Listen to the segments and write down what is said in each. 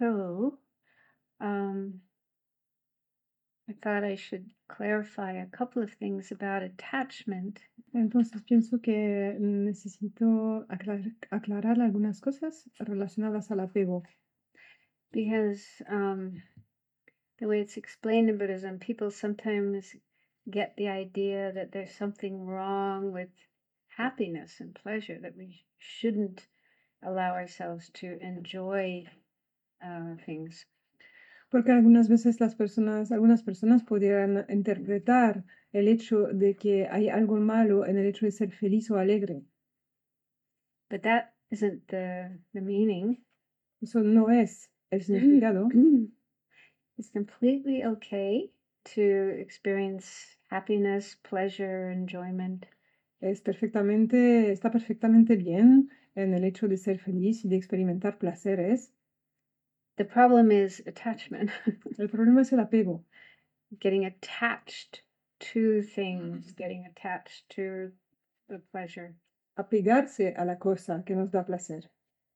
So, um, I thought I should clarify a couple of things about attachment Entonces pienso que necesito aclarar algunas cosas relacionadas al apego, because the way it's explained in Buddhism, people sometimes get the idea that there's something wrong with happiness and pleasure, that we shouldn't allow ourselves to enjoy things. porque algunas veces algunas personas pudieran interpretar el hecho de que hay algo malo en el hecho de ser feliz o alegre. But that isn't the meaning. Eso no es el significado. It's completely okay to experience happiness, pleasure, enjoyment. Está perfectamente bien en el hecho de ser feliz y de experimentar placeres. The problem is attachment, El problema es el apego, getting attached to things, getting attached to the pleasure. apegarse a la cosa que nos da placer.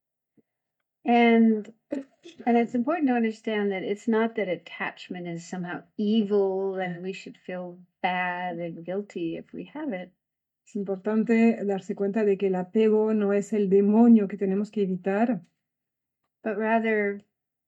And it's important to understand that it's not that attachment is somehow evil and we should feel bad and guilty if we have it. Es importante darse cuenta de que el apego no es el demonio que tenemos que evitar, But rather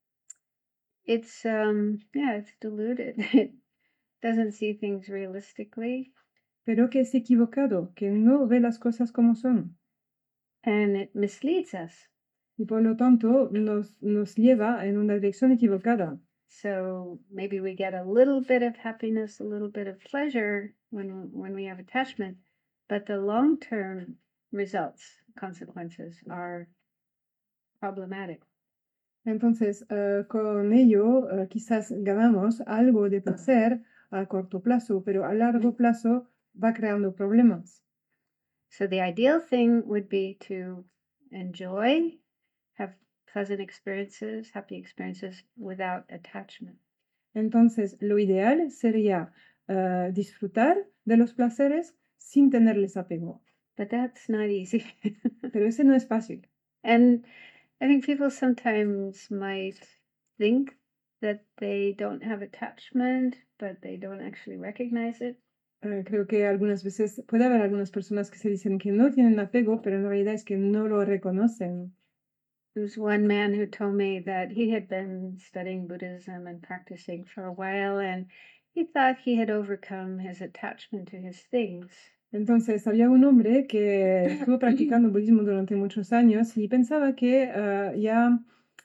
it's it's deluded. It doesn't see things realistically, pero que es equivocado, que no ve las cosas como son. and it misleads us. Y por lo tanto nos lleva en una dirección equivocada. So maybe we get a little bit of happiness, a little bit of pleasure when we have attachment, but the long-term results, consequences are problematic. Entonces, con ello, quizás ganamos algo de placer a corto plazo, pero a largo plazo va creando problemas. So the ideal thing would be to enjoy, have pleasant experiences, happy experiences without attachment. Entonces, lo ideal sería disfrutar de los placeres sin tenerles apego. But that's not easy. Pero ese no es fácil. And I think people sometimes might think that they don't have attachment, but they don't actually recognize it. Creo que algunas veces puede haber algunas personas que se dicen que no tienen apego, pero en realidad es que no lo reconocen. There's one man who told me that he had been studying Buddhism and practicing for a while, and he thought he had overcome his attachment to his things. Entonces, había un hombre que estuvo practicando budismo durante muchos años y pensaba que ya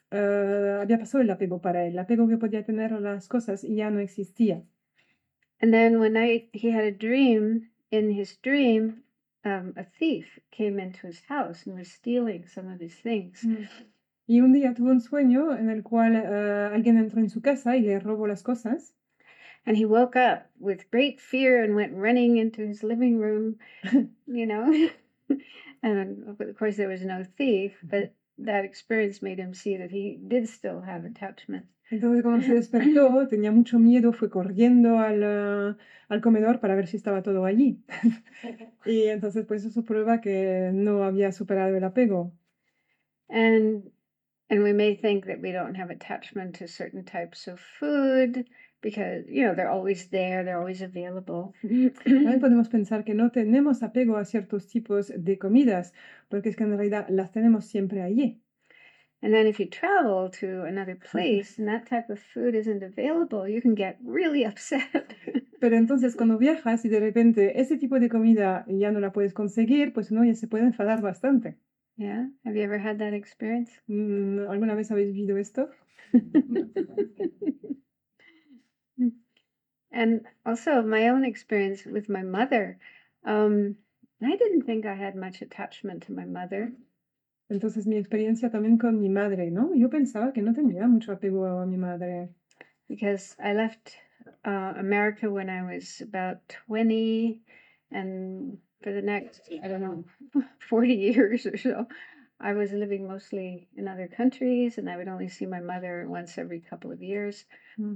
había pasado el apego para él, el apego que podía tener a las cosas y ya no existía. And then one night he had a dream. In his dream, a thief came into his house and was stealing some of his things. Y un día tuvo un sueño en el cual alguien entró en su casa y le robó las cosas. And he woke up with great fear and went running into his living room, you know. And of course, there was no thief, but that experience made him see that he did still have attachment. Entonces, cuando se despertó, tenía mucho miedo, fue corriendo al comedor para ver si estaba todo allí. Y entonces, pues eso prueba que no había superado el apego. And we may think that we don't have attachment to certain types of food because, they're always there, they're always available. También podemos pensar que no tenemos apego a ciertos tipos de comidas, porque es que en realidad las tenemos siempre allí. And then if you travel to another place and that type of food isn't available, you can get really upset. Pero entonces cuando viajas y de repente ese tipo de comida ya no la puedes conseguir, pues uno ya se puede enfadar bastante. Yeah, have you ever had that experience? ¿Alguna vez habéis vivido esto? And also my own experience with my mother. I didn't think I had much attachment to my mother. Entonces mi experiencia también con mi madre, ¿no? Yo pensaba que no tenía mucho apego a mi madre. Because I left America when I was about 20, and for the next, 40 years or so, I was living mostly in other countries, and I would only see my mother once every couple of years.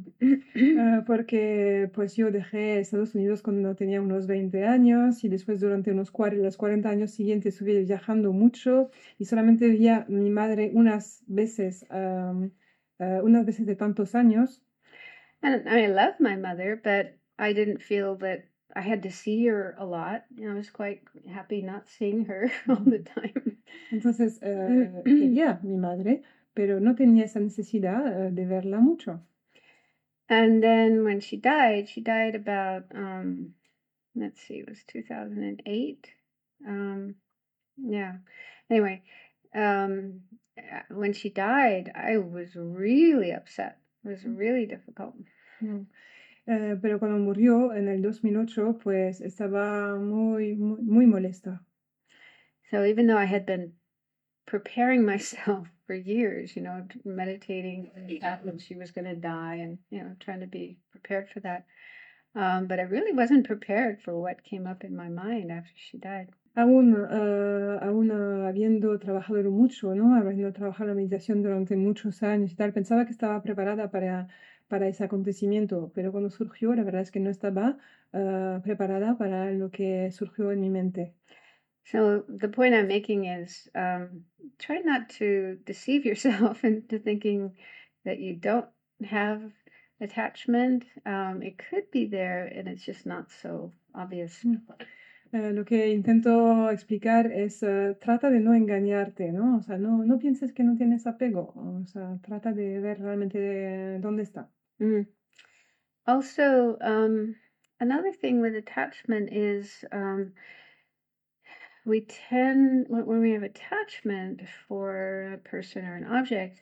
Porque pues yo dejé Estados Unidos cuando tenía unos 20 años y después durante los 40 años siguientes estuve viajando mucho y solamente veía a mi madre unas veces unas veces de tantos años. And I love my mother, but I didn't feel that I had to see her a lot. I was quite happy not seeing her all the time. Entonces, quería a mi madre, pero no tenía esa necesidad de verla mucho. And then when she died about, let's see, it was 2008. Yeah. Anyway, when she died, I was really upset. It was really difficult. Mm. Pero cuando murió en el 2008, pues estaba muy molesta. So even though I had been preparing myself for years, meditating on the fact that she was going to die and, trying to be prepared for that. But I really wasn't prepared for what came up in my mind after she died. Aún habiendo trabajado mucho, ¿no? Habiendo trabajado en la meditación durante muchos años y tal, pensaba que estaba preparada para ese acontecimiento, pero cuando surgió, la verdad es que no estaba preparada para lo que surgió en mi mente. So the point I'm making is try not to deceive yourself into thinking that you don't have attachment. It could be there and it's just not so obvious. Lo que intento explicar es, trata de no engañarte, ¿no? O sea, no pienses que no tienes apego, o sea, trata de ver realmente dónde está. Mm. Also, another thing with attachment is we tend, when we have attachment for a person or an object,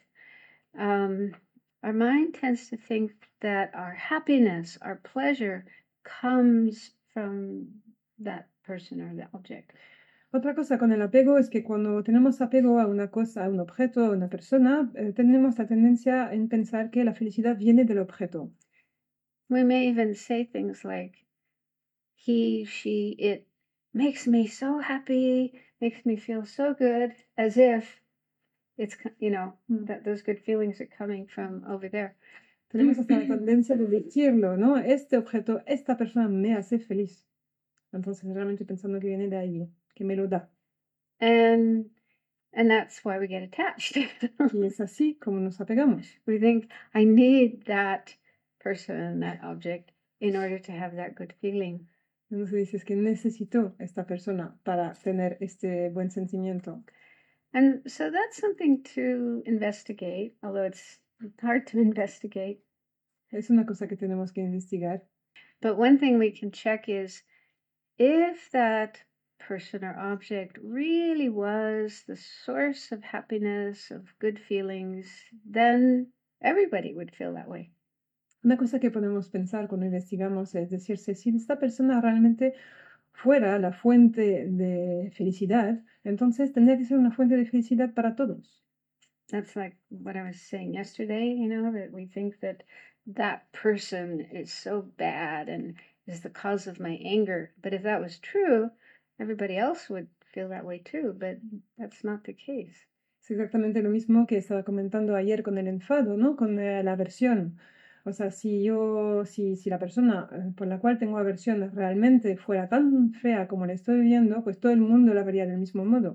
our mind tends to think that our happiness, our pleasure comes from that person or the object. Otra cosa con el apego es que cuando tenemos apego a una cosa, a un objeto, a una persona, tenemos la tendencia en pensar que la felicidad viene del objeto. We may even say things like, he, she, it makes me so happy, makes me feel so good, as if it's, that those good feelings are coming from over there. Tenemos hasta la tendencia de decirlo, ¿no? Este objeto, esta persona me hace feliz. Entonces, realmente pensando que viene de allí, que me lo da. And that's why we get attached. Y es así como nos apegamos. We think, I need that person, that object, in order to have that good feeling. Entonces dices que necesito esta persona para tener este buen sentimiento. And so that's something to investigate, although it's hard to investigate. Es una cosa que tenemos que investigar. But one thing we can check is if that person or object really was the source of happiness, of good feelings, then everybody would feel that way. Una cosa que podemos pensar cuando investigamos es decirse, si esta persona realmente fuera la fuente de felicidad, entonces tendría que ser una fuente de felicidad para todos. That's like what I was saying yesterday, that we think that that person is so bad and is the cause of my anger. But if that was true, everybody else would feel that way too, but that's not the case. Es exactamente lo mismo que estaba comentando ayer con el enfado, ¿no? Con la aversión. O sea, si la persona por la cual tengo aversión realmente fuera tan fea como la estoy viendo, pues todo el mundo la vería del mismo modo.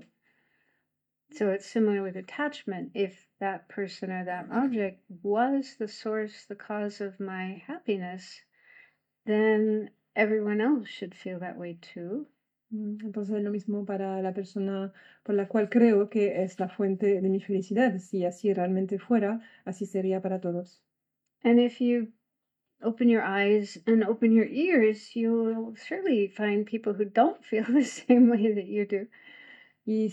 So it's similar with attachment. If that person or that object was the source, the cause of my happiness, then everyone else should feel that way too. Entonces es lo mismo para la persona por la cual creo que es la fuente de mi felicidad. Si así realmente fuera, así sería para todos. And if you open your eyes and open your ears, you'll surely find people who don't feel the same way that you do. Y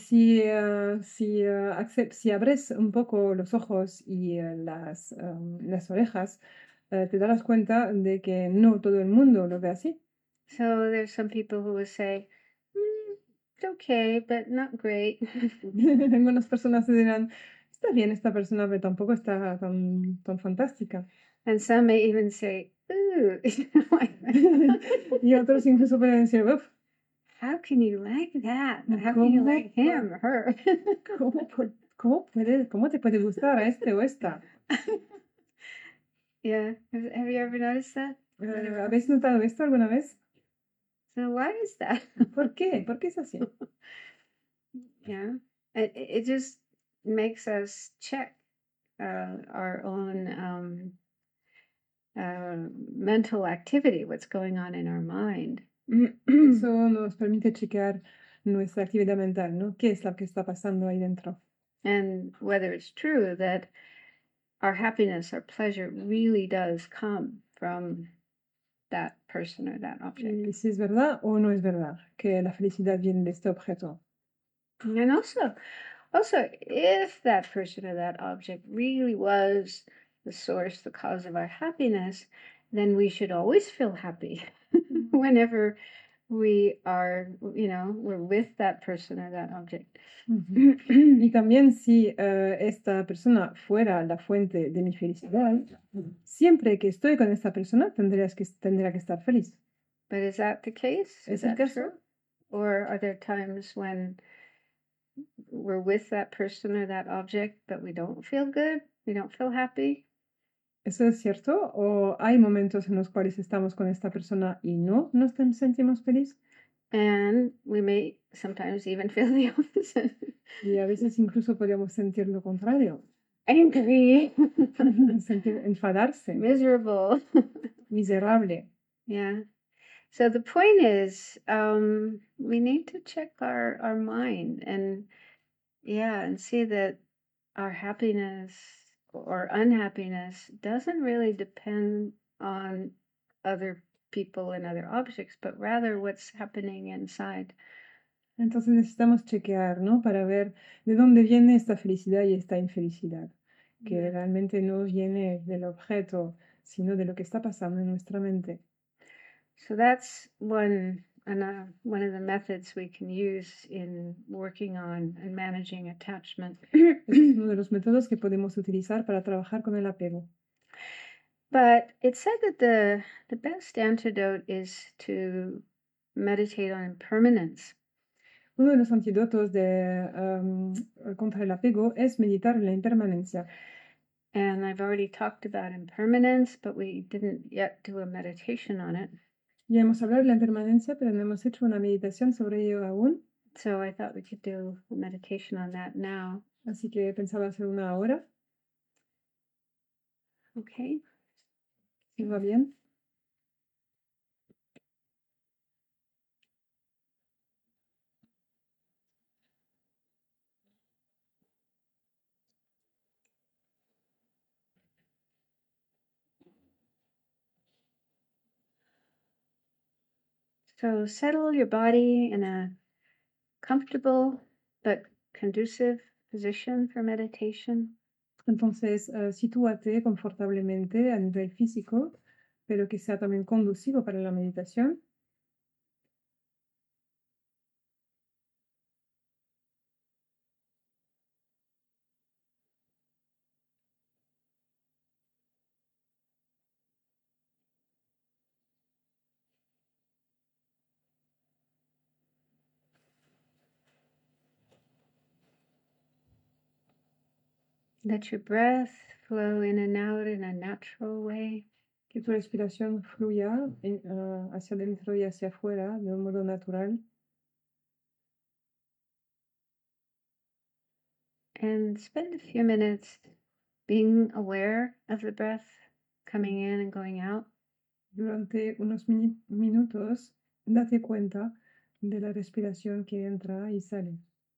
si abres un poco los ojos y las orejas, te darás cuenta de que no todo el mundo lo ve así. So there's some people who will say, it's okay, but not great. Algunas personas te dirán, está bien esta persona, pero tampoco está tan fantástica. And some may even say, ooh. Y otros incluso pueden decir, uff, How can you like that? How can you like him or her? ¿cómo te puede gustar a este o esta? Yeah. Have you ever noticed that? ¿Habéis notado esto alguna vez? So why is that? ¿Por qué? ¿Por qué es así? Yeah. It just makes us check our own mental activity, what's going on in our mind. Eso nos permite checar nuestra actividad mental, ¿no? ¿Qué es lo que está pasando ahí dentro? And whether it's true that our happiness, our pleasure really does come from that person or that object. Y si es verdad o no es verdad que la felicidad viene de este objeto. And also, if that person or that object really was the source, the cause of our happiness, then we should always feel happy whenever we are, we're with that person or that object. Y también si esta persona fuera la fuente de mi felicidad, siempre que estoy con esta persona tendría que estar feliz. But is that the case? ¿Es Is el that caso? true? Or are there times when we're with that person or that object, but we don't feel good? We don't feel happy? ¿Eso es cierto? ¿O hay momentos en los cuales estamos con esta persona y no nos sentimos feliz? And we may sometimes even feel the opposite. Y a veces incluso podríamos sentir lo contrario, Angry, enfadarse, miserable. miserable. Yeah. So the point is, we need to check our mind and see that our happiness or unhappiness doesn't really depend on other people and other objects, but rather what's happening inside. Entonces necesitamos chequear, ¿no? Para ver de dónde viene esta felicidad y esta infelicidad, que Yeah. realmente no viene del objeto, sino de lo que está pasando en nuestra mente. So that's one of the methods we can use in working on and managing attachment. Ese es uno de los métodos que podemos utilizar para trabajar con el apego. But it's said that the best antidote is to meditate on impermanence. Uno de los antídotos contra el apego es meditar en la impermanencia. And I've already talked about impermanence, but we didn't yet do a meditation on it. Ya hemos hablado de la impermanencia, pero no hemos hecho una meditación sobre ello aún. So I thought we could do a meditation on that now. Así que pensaba hacer una ahora. Okay. ¿Sí va bien? So settle your body in a comfortable but conducive position for meditation. Entonces, sitúate confortablemente a nivel físico, pero que sea también conducivo para la meditación. Let your breath flow in and out in a natural way. Que tu respiración fluya hacia adentro y hacia afuera de un modo natural. And spend a few minutes being aware of the breath coming in and going out. Durante unos minutos, date cuenta de la respiración que entra y sale.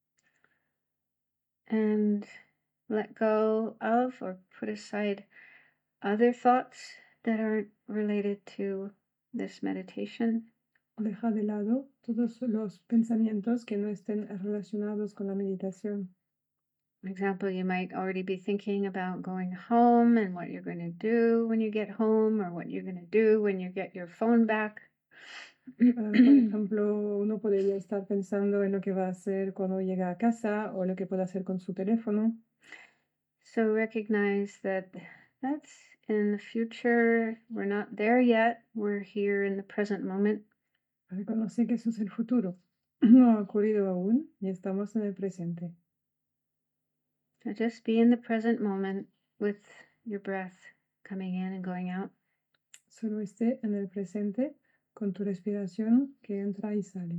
And let go of or put aside other thoughts that aren't related to this meditation. Deja de lado todos los pensamientos que no estén relacionados con la meditación. For example, you might already be thinking about going home and what you're going to do when you get home, or what you're going to do when you get your phone back. Por ejemplo, uno podría estar pensando en lo que va a hacer cuando llega a casa o lo que puede hacer con su teléfono. So recognize that that's in the future. We're not there yet. We're here in the present moment. Reconoce que eso es el futuro. No ha ocurrido aún y estamos en el presente. So just be in the present moment with your breath coming in and going out. Solo esté en el presente con tu respiración que entra y sale.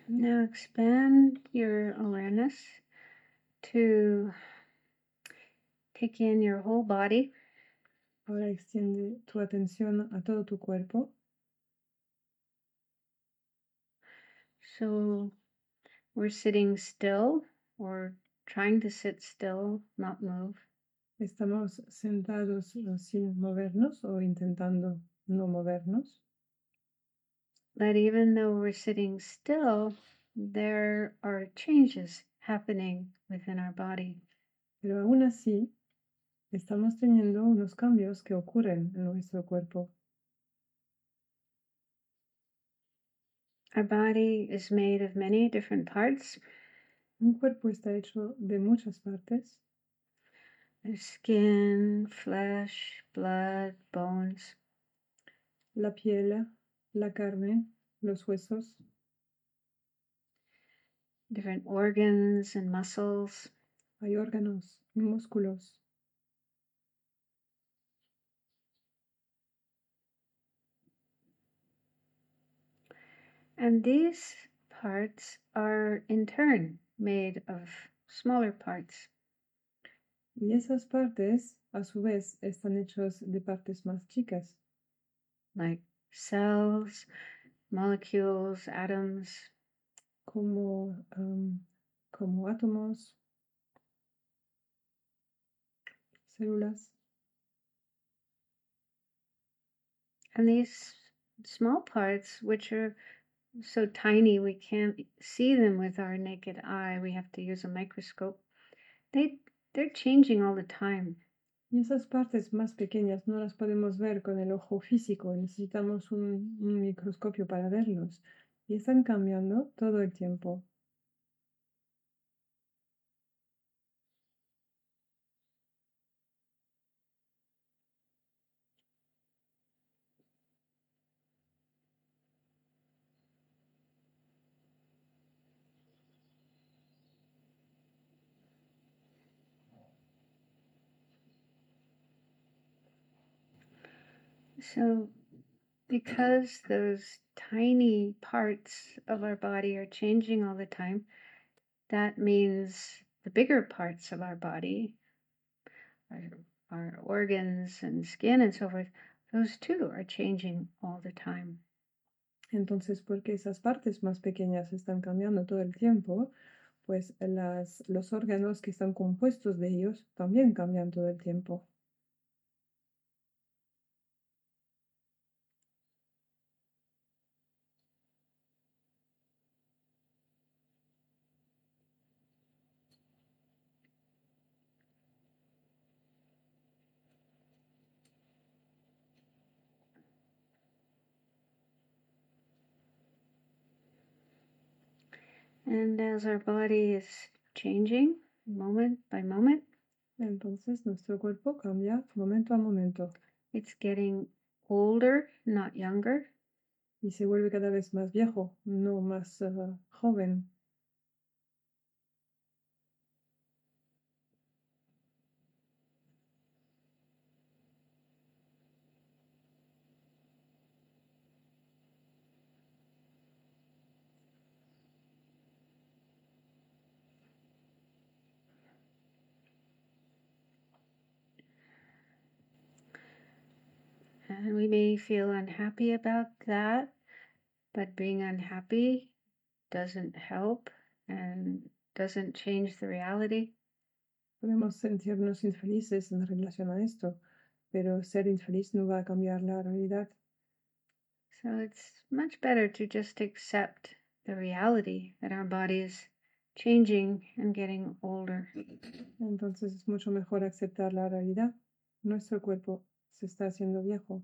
Now expand your awareness to take in your whole body. Ahora extiende tu atención a todo tu cuerpo. So we're sitting still or trying to sit still, not move. Estamos sentados sin movernos o intentando no movernos. But even though we're sitting still, there are changes happening within our body. Pero aún así, estamos teniendo unos cambios que ocurren en nuestro cuerpo. Our body is made of many different parts. Un cuerpo está hecho de muchas partes. There's skin, flesh, blood, bones. La piel, la carne, los huesos, Different organs and muscles. hay órganos y músculos. And these parts are in turn made of smaller parts. Y esas partes, a su vez, están hechos de partes más chicas, Like cells, molecules, atoms. como, como átomos, células. And these small parts, which are so tiny we can't see them with our naked eye, we have to use a microscope, they're changing all the time. Y esas partes más pequeñas no las podemos ver con el ojo físico, necesitamos un microscopio para verlos. Y están cambiando todo el tiempo. So because those tiny parts of our body are changing all the time, that means the bigger parts of our body, our organs and skin and so forth, those too are changing all the time. Entonces, porque esas partes más pequeñas están cambiando todo el tiempo, pues los órganos que están compuestos de ellos también cambian todo el tiempo. And as our body is changing moment by moment, Entonces, nuestro cuerpo cambia momento a momento it's getting older, not younger. y se vuelve cada vez más viejo, no más joven. And we may feel unhappy about that, but being unhappy doesn't help and doesn't change the reality. Podemos sentirnos infelices en relación a esto, pero ser infeliz no va a cambiar la realidad. So it's much better to just accept the reality that our body is changing and getting older. Entonces es mucho mejor aceptar la realidad. Nuestro cuerpo se está haciendo viejo.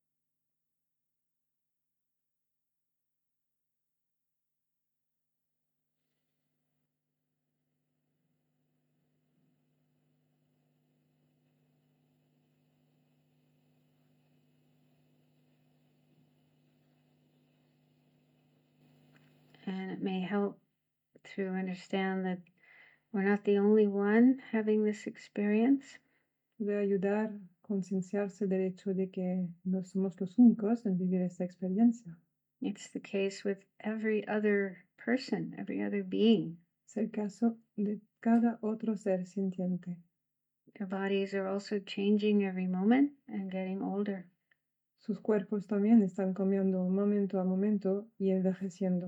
And it may help to understand that we're not the only one having this experience. Puede ayudar a concienciarse del hecho de que no somos los únicos en vivir esta experiencia. It's the case with every other person, every other being. Es el caso de cada otro ser sintiente. Their bodies are also changing every moment and getting older. Sus cuerpos también están cambiando momento a momento y envejeciendo.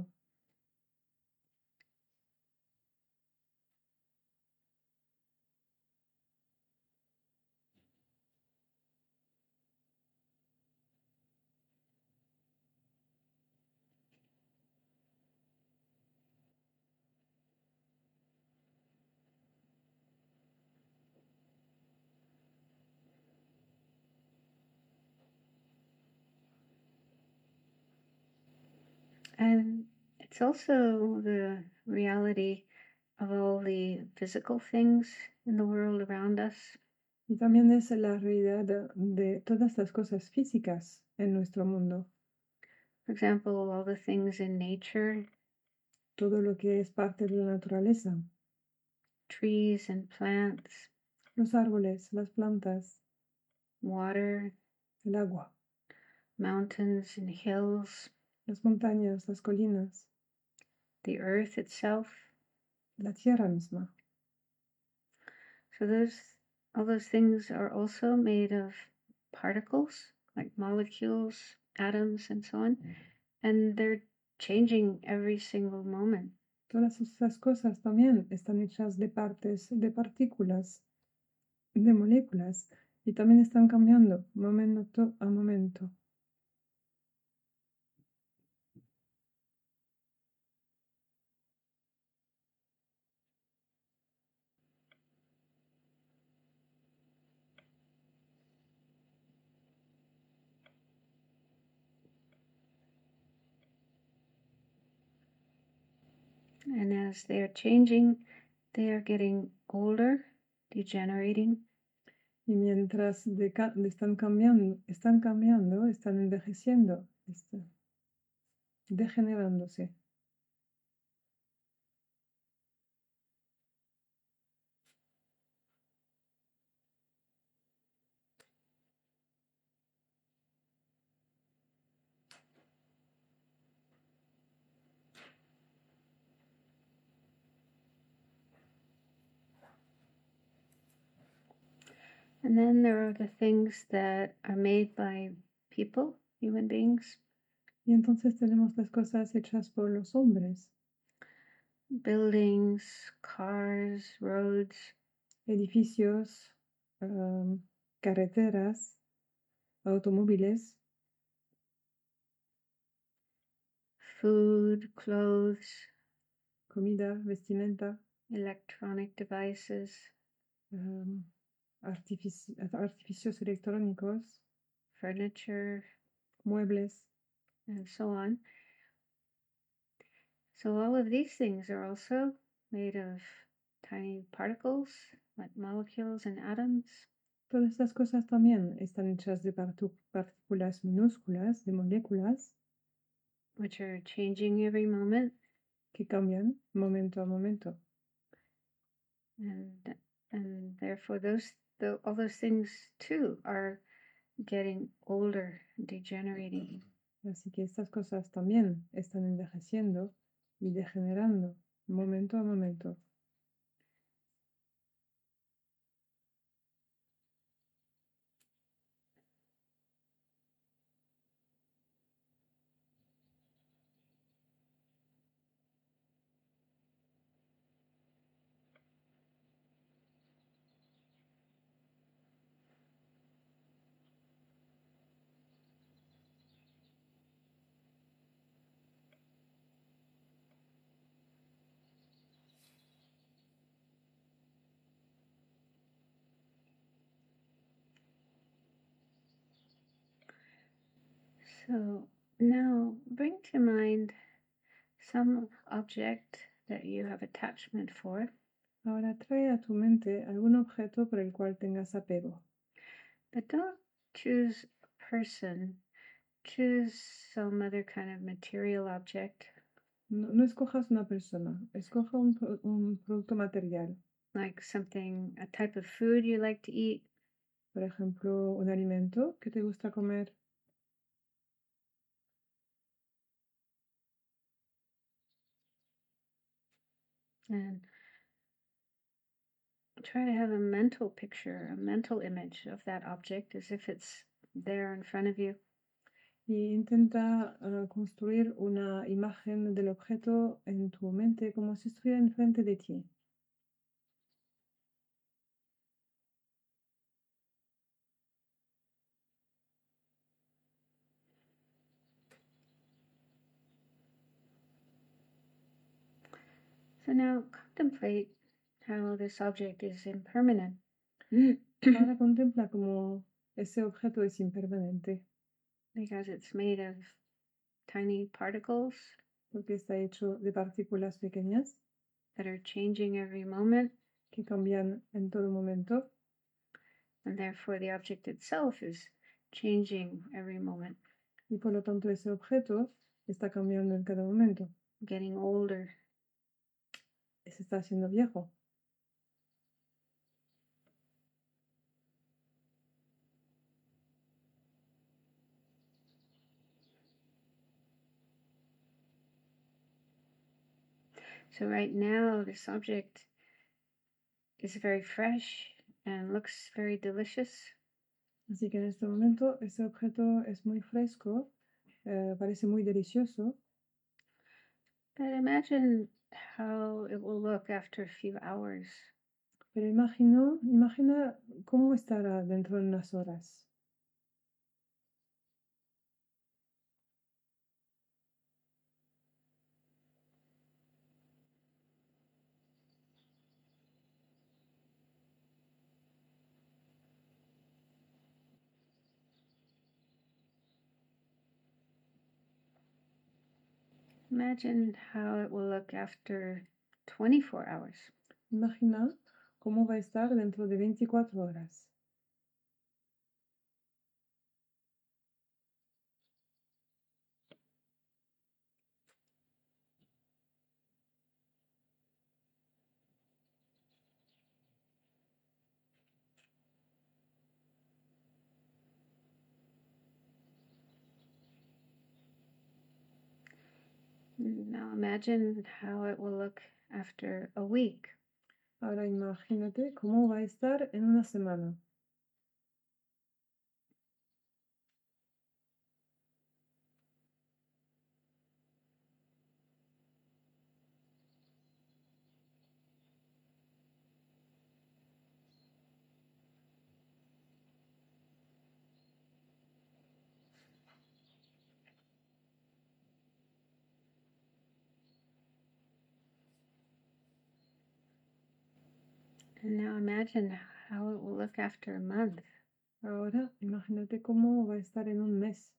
And it's also the reality of all the physical things in the world around us. Y también es la realidad de todas las cosas físicas en nuestro mundo. For example, all the things in nature, Todo lo que es parte de la naturaleza. trees and plants, Los árboles, las plantas, water, el agua, mountains and hills, las montañas, las colinas, the earth itself. la tierra misma. So all those things are also made of particles, like molecules, atoms, and so on. And they're changing every single moment. Todas esas cosas también están hechas de partes, de partículas, de moléculas, y también están cambiando momento a momento. And as they are changing, they are getting older, degenerating. Y mientras están cambiando, están envejeciendo, están degenerándose. And then there are the things that are made by people, human beings, Y entonces tenemos las cosas hechas por los hombres, buildings, cars, roads, edificios, carreteras, automóviles, food, clothes, comida, vestimenta, electronic devices, um, artificios electrónicos, furniture, muebles. and so on. So all of these things are also made of tiny particles, like molecules and atoms. Todas estas cosas también están hechas de partículas minúsculas, de moléculas, Which are changing every moment, que cambian momento a momento. and therefore all those things too are getting older, degenerating. Así que estas cosas también están envejeciendo y degenerando momento a momento. So now bring to mind some object that you have attachment for, Ahora trae a tu mente algún objeto por el cual tengas apego. but don't choose a person. Choose some other kind of material object, No escojas una persona, escoja un producto material. like something, a type of food you like to eat, Por ejemplo, un alimento que te gusta comer, and try to have a mental picture, a mental image of that object as if it's there in front of you. Y intenta construir una imagen del objeto en tu mente como si estuviera enfrente de ti. So now contemplate how this object is impermanent. Ahora contempla cómo ese objeto es impermanente, Because it's made of tiny particles porque está hecho de partículas pequeñas that are changing every moment, que cambian en todo momento, and therefore the object itself is changing every moment, y por lo tanto ese objeto está cambiando en cada momento, getting older. se está haciendo viejo. So right now, this object is very fresh and looks very delicious. Así que en este momento ese objeto es muy fresco, parece muy delicioso, But imagine how it will look after a few hours. pero imagina cómo estará dentro de unas horas. Imagine how it will look after 24 hours. Imagina cómo va a estar dentro de 24 horas. Now imagine how it will look after a week. Ahora imagínate cómo va a estar en una semana. And now imagine how it will look after a month. Ahora imagínate cómo va a estar en un mes.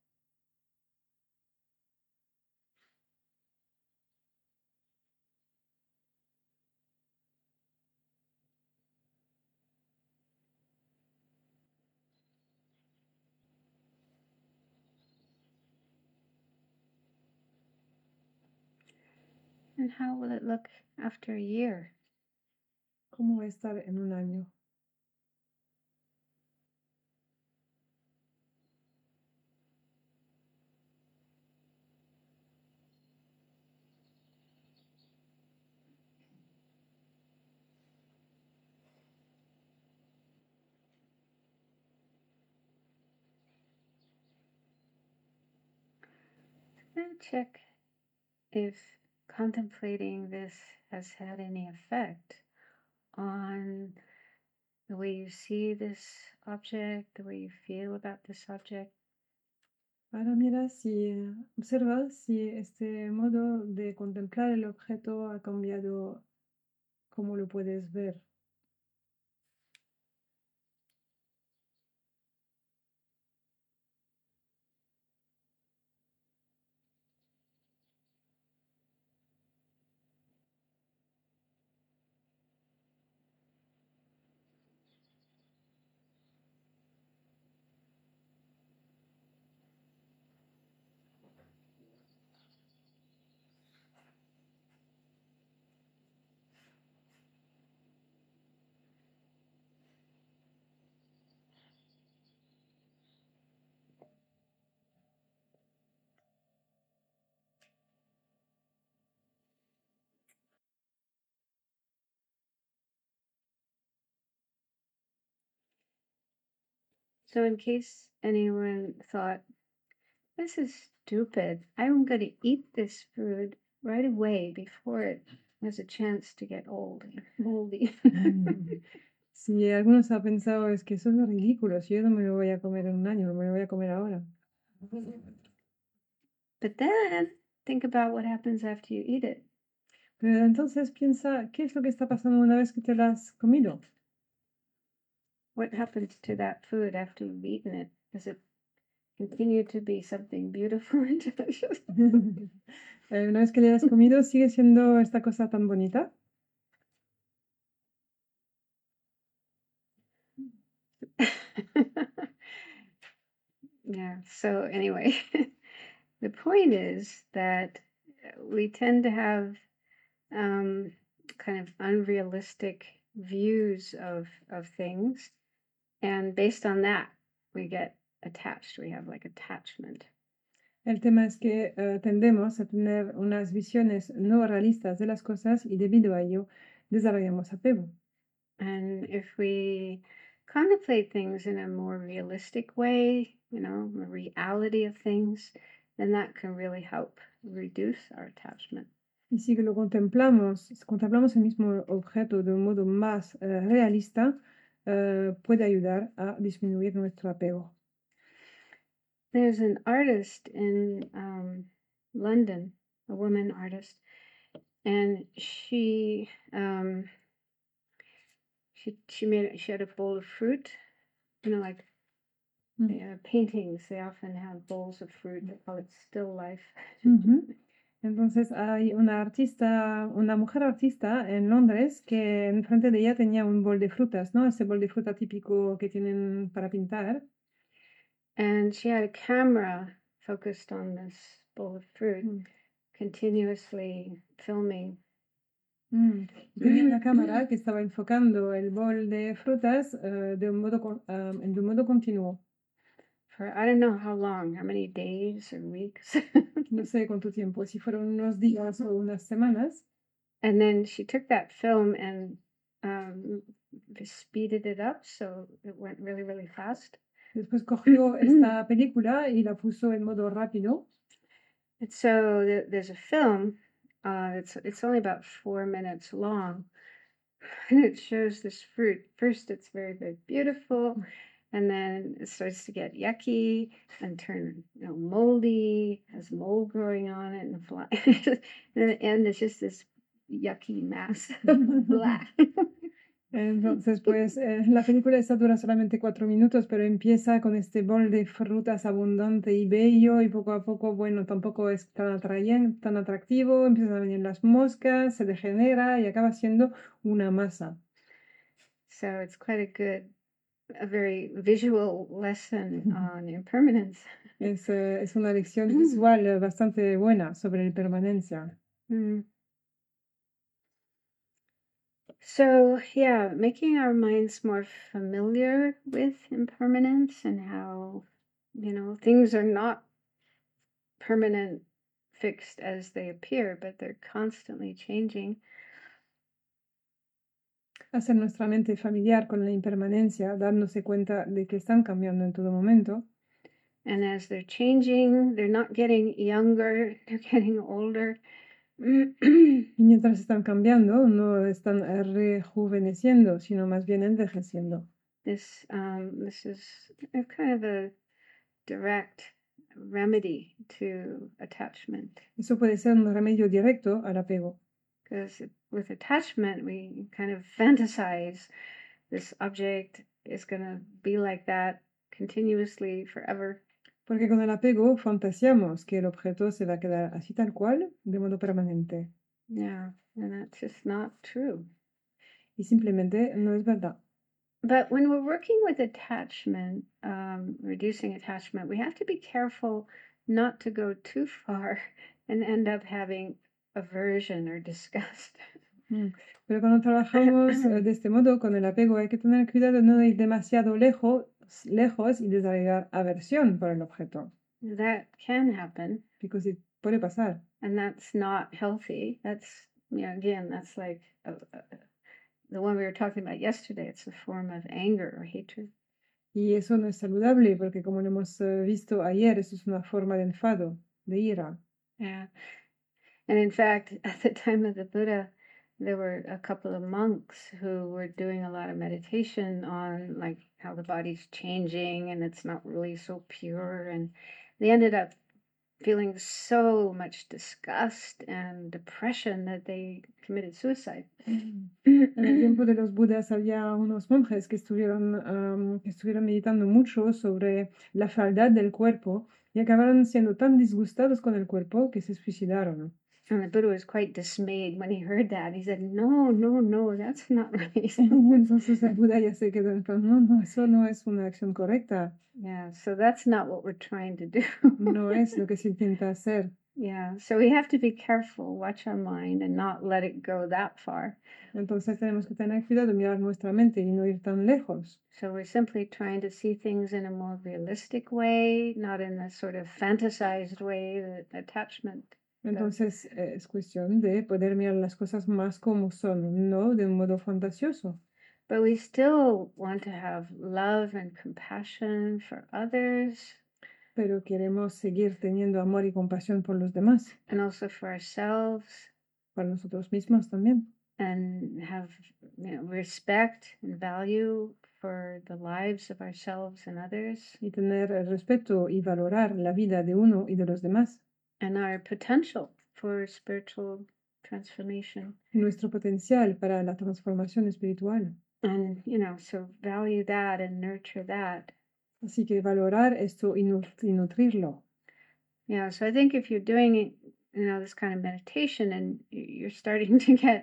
And how will it look after a year? ¿Cómo va a estar en un año? Then check if contemplating this has had any effect on the way you see this object, the way you feel about this object. Ahora mira observa si este modo de contemplar el objeto ha cambiado cómo lo puedes ver. So in case anyone thought, this is stupid, I'm going to eat this food right away before it has a chance to get old and moldy. Si algunos ha pensado, es que eso es ridículo, si yo no me lo voy a comer en un año, me lo voy a comer ahora. But then think about what happens after you eat it. Pero entonces piensa, ¿qué es lo que está pasando una vez que te lo has comido? What happens to that food after you've eaten it? Does it continue to be something beautiful and delicious? Una vez que le has comido, ¿sigue siendo esta cosa tan bonita? Yeah, so anyway, the point is that we tend to have kind of unrealistic views of things, and based on that, we get attached. We have like attachment. El tema es que tendemos a tener unas visiones no realistas de las cosas y debido a ello desarrollamos apego. And if we contemplate things in a more realistic way, you know, the reality of things, then that can really help reduce our attachment. Y si lo contemplamos, si contemplamos el mismo objeto de un modo más realista, puede ayudar a disminuir nuestro apego. There's an artist in London, a woman artist, and she had a bowl of fruit, you know, like paintings. They often have bowls of fruit. They call it still life. Entonces hay una artista, una mujer artista en Londres que enfrente de ella tenía un bol de frutas, ¿no? Ese bol de fruta típico que tienen para pintar. And she had a camera focused on this bowl of fruit, continuously filming. Tenía una cámara que estaba enfocando el bol de frutas de un modo continuo. For I don't know how long, how many days or weeks. No sé cuánto tiempo, si fueron unos días o unas semanas. And then she took that film and speeded it up, so it went really, really fast. Después cogió esta película y la puso en modo rápido. And so there's a film. It's only about 4 minutes long, and it shows this fruit. First, it's very, very beautiful, and then it starts to get yucky and turn, moldy. Has mold growing on it and fly. And then at the end, it's just this yucky mass of black. Entonces, pues la película esta dura solamente 4 minutos, pero empieza con este bol de frutas abundante y bello y poco a poco, bueno, tampoco es tan atrayente, tan atractivo, empiezan a venir las moscas, se degenera y acaba siendo una masa. So it's quite a very visual lesson on impermanence. Es una lección visual bastante buena sobre la impermanencia. So, yeah, making our minds more familiar with impermanence and how, things are not permanent, fixed as they appear, but they're constantly changing. Hacer nuestra mente familiar con la impermanencia, dándose cuenta de que están cambiando en todo momento. And as they're changing, they're not getting younger, they're getting older. Y mientras están cambiando, no están rejuveneciendo, sino más bien envejeciendo. This is a kind of a direct remedy to attachment. Eso puede ser un remedio directo al apego. Because with attachment, we kind of fantasize this object is going to be like that continuously forever. Porque con el apego fantaseamos que el objeto se va a quedar así tal cual, de modo permanente. Yeah, and that's just not true. Y simplemente no es verdad. But when we're working with attachment, reducing attachment, we have to be careful not to go too far and end up having aversion or disgust. Pero cuando trabajamos de este modo con el apego hay que tener cuidado de no ir demasiado lejos y desarrollar aversión por el objeto. That can happen. Because puede pasar. And that's not healthy. That's, again, that's like the one we were talking about yesterday. It's a form of anger or hatred. Y eso no es saludable porque, como lo hemos visto ayer, eso es una forma de enfado, de ira. Yeah. And in fact, at the time of the Buddha, there were a couple of monks who were doing a lot of meditation on like how the body's changing and it's not really so pure. And they ended up feeling so much disgust and depression that they committed suicide. En el tiempo de los Budas había unos monjes que estuvieron meditando mucho sobre la fealdad del cuerpo y acabaron siendo tan disgustados con el cuerpo que se suicidaron. And the Buddha was quite dismayed when he heard that. He said, no, no, no, that's not right. Entonces el Buda ya se quedó en plan, no, no, eso no es una acción correcta, Yeah, so that's not what we're trying to do. no es lo que se intenta hacer. Yeah, so we have to be careful, watch our mind, and not let it go that far. Entonces tenemos que tener cuidado, mirar nuestra mente y no ir tan lejos. So we're simply trying to see things in a more realistic way, not in the sort of fantasized way that attachment does. Entonces es cuestión de poder mirar las cosas más como son, no de un modo fantasioso. But we still want to have love and compassion for others Pero queremos seguir teniendo amor y compasión por los demás, and also for ourselves, para nosotros mismos también. and have respect and value for the lives of ourselves and others Y tener el respeto y valorar la vida de uno y de los demás. and our potential for spiritual transformation. Y nuestro potencial para la transformación espiritual. And, so value that and nurture that. Así que valorar esto y nutrirlo. Yeah, so I think if you're doing it, this kind of meditation and you're starting to get,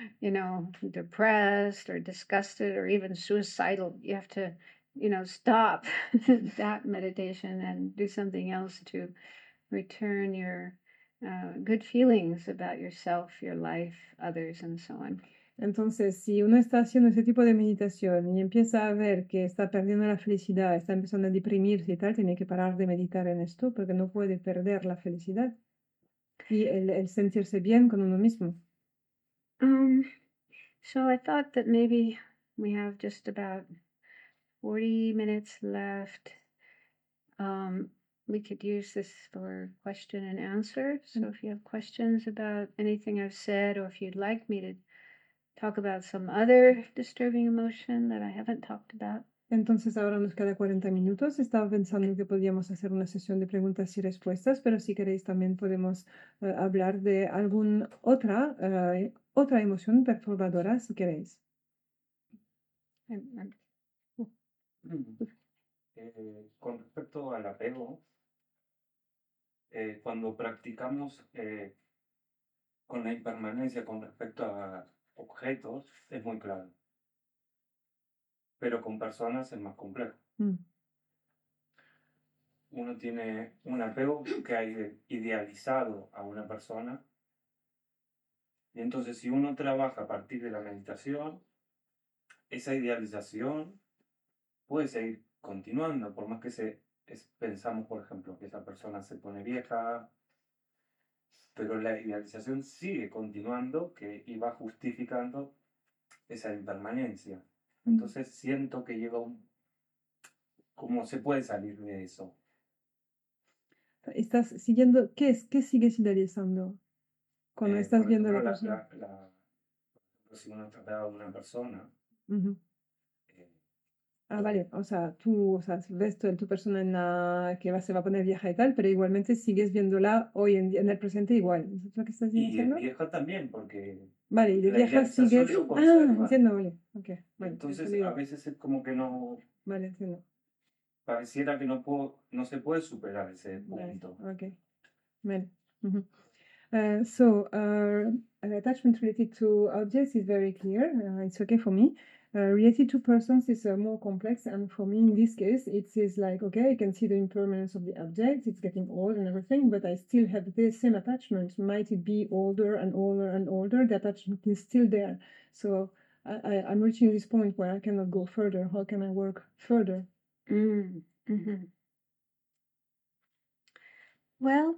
depressed or disgusted or even suicidal, you have to, stop that meditation and do something else to return your good feelings about yourself, your life, others, and so on. Entonces, si uno está haciendo ese tipo de meditación y empieza a ver que está perdiendo la felicidad, está empezando a deprimirse y tal, tiene que parar de meditar en esto porque no puede perder la felicidad y el sentirse bien con uno mismo. So I thought that maybe we have just about 40 minutes left. We could use this for question and answer. So if you have questions about anything I've said, or if you'd like me to talk about some other disturbing emotion that I haven't talked about. Entonces ahora nos queda 40 minutos. Estaba pensando que podríamos hacer una sesión de preguntas y respuestas, pero si queréis también podemos hablar de alguna otra emoción perturbadora, si queréis. Con respecto al apego, cuando practicamos con la impermanencia con respecto a objetos, es muy claro. Pero con personas es más complejo. Uno tiene un apego que ha idealizado a una persona. Y entonces si uno trabaja a partir de la meditación, esa idealización puede seguir continuando, por más que pensamos, por ejemplo, que esa persona se pone vieja, pero la idealización sigue continuando y va justificando esa impermanencia. Entonces siento que llega ¿cómo se puede salir de eso? ¿Estás siguiendo? ¿Qué sigues idealizando? Cuando estás por viendo ejemplo, la persona. si uno trata a una persona, Vale, o sea, tú ves tu persona que se va a poner vieja y tal, pero igualmente sigues viéndola hoy en día, en el presente igual. ¿Eso es lo que estás y de diciendo? vieja también, porque Vale, y de la vieja idealización sigues. lo conserva. Entiendo, vale. Okay, vale, Entonces, entendido. a veces es como que no. Vale, entiendo. Pareciera que no se puede superar ese punto. Vale, okay. Vale. So, attachment related to objects is very clear. It's okay for me. Related to persons is more complex, and for me, in this case, it is like, okay, I can see the impermanence of the object, it's getting old and everything, but I still have the same attachment. Might it be older and older and older, the attachment is still there. So I'm reaching this point where I cannot go further. How can I work further? Well,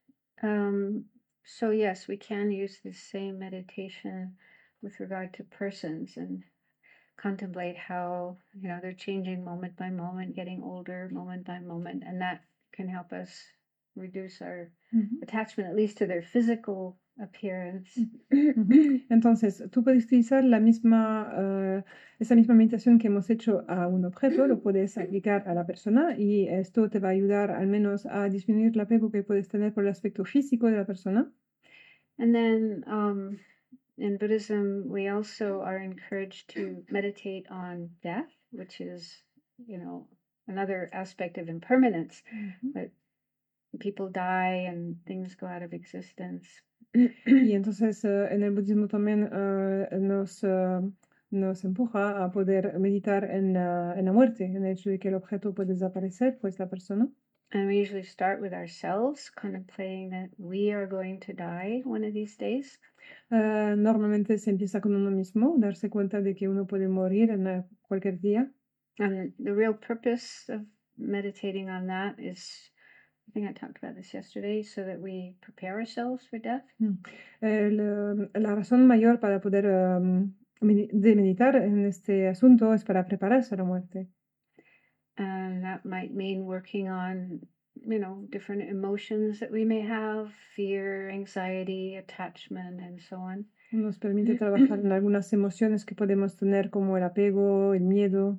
so yes, we can use this same meditation with regard to persons, and contemplate how, they're changing moment by moment, getting older moment by moment, and that can help us reduce our Ujú. attachment, at least to their physical appearance. Ujú. Entonces, tú puedes utilizar esa misma meditación que hemos hecho a un objeto, lo puedes aplicar a la persona y esto te va a ayudar al menos a disminuir el apego que puedes tener por el aspecto físico de la persona. And then in Buddhism, we also are encouraged to meditate on death, which is, another aspect of impermanence. Ujú. But people die and things go out of existence. Y entonces en el budismo también nos empuja a poder meditar en la muerte, en el hecho de que el objeto puede desaparecer, pues la persona. And we usually start with ourselves, contemplating that we are going to die one of these days. Normalmente se empieza con uno mismo, darse cuenta de que uno puede morir en cualquier día. And the real purpose of meditating on that is, I think I talked about this yesterday, so that we prepare ourselves for death. La razón mayor para poder de meditar en este asunto es para prepararse a la muerte. And that might mean working on, different emotions that we may have, fear, anxiety, attachment, and so on. Nos permite trabajar en algunas emociones que podemos tener como el apego, el miedo.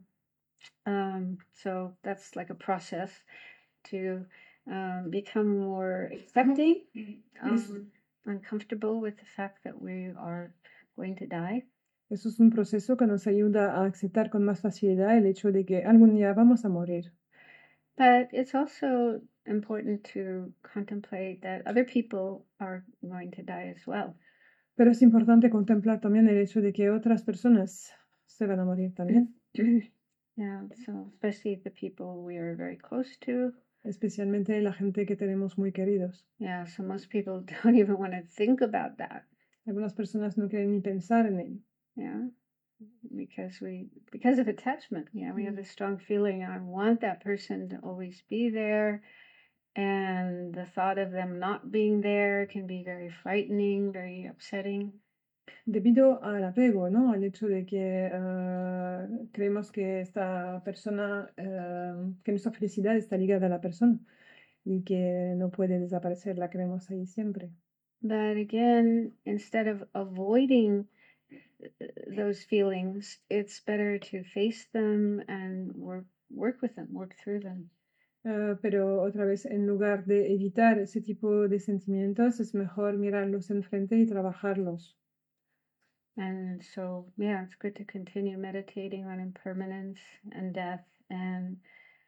So that's like a process to become more accepting, and comfortable with the fact that we are going to die. Eso es un proceso que nos ayuda a aceptar con más facilidad el hecho de que algún día vamos a morir. But it's also important to contemplate that other people are going to die as well. Pero es importante contemplar también el hecho de que otras personas se van a morir también, Yeah, so especially the people we are very close to. especialmente la gente que tenemos muy queridos. Yeah, so most people don't even want to think about that. Algunas personas no quieren ni pensar en ello. Yeah, because of attachment. Yeah, we have this strong feeling, I want that person to always be there. And the thought of them not being there can be very frightening, very upsetting. Debido al apego, ¿no? Al hecho de que creemos que esta persona, que nuestra felicidad está ligada a la persona y que no puede desaparecer, la queremos ahí siempre. But again, instead of avoiding those feelings, it's better to face them and work with them, work through them. Pero otra vez, en lugar de evitar ese tipo de sentimientos, es mejor mirarlos enfrente y trabajarlos. And so, yeah, it's good to continue meditating on impermanence and death and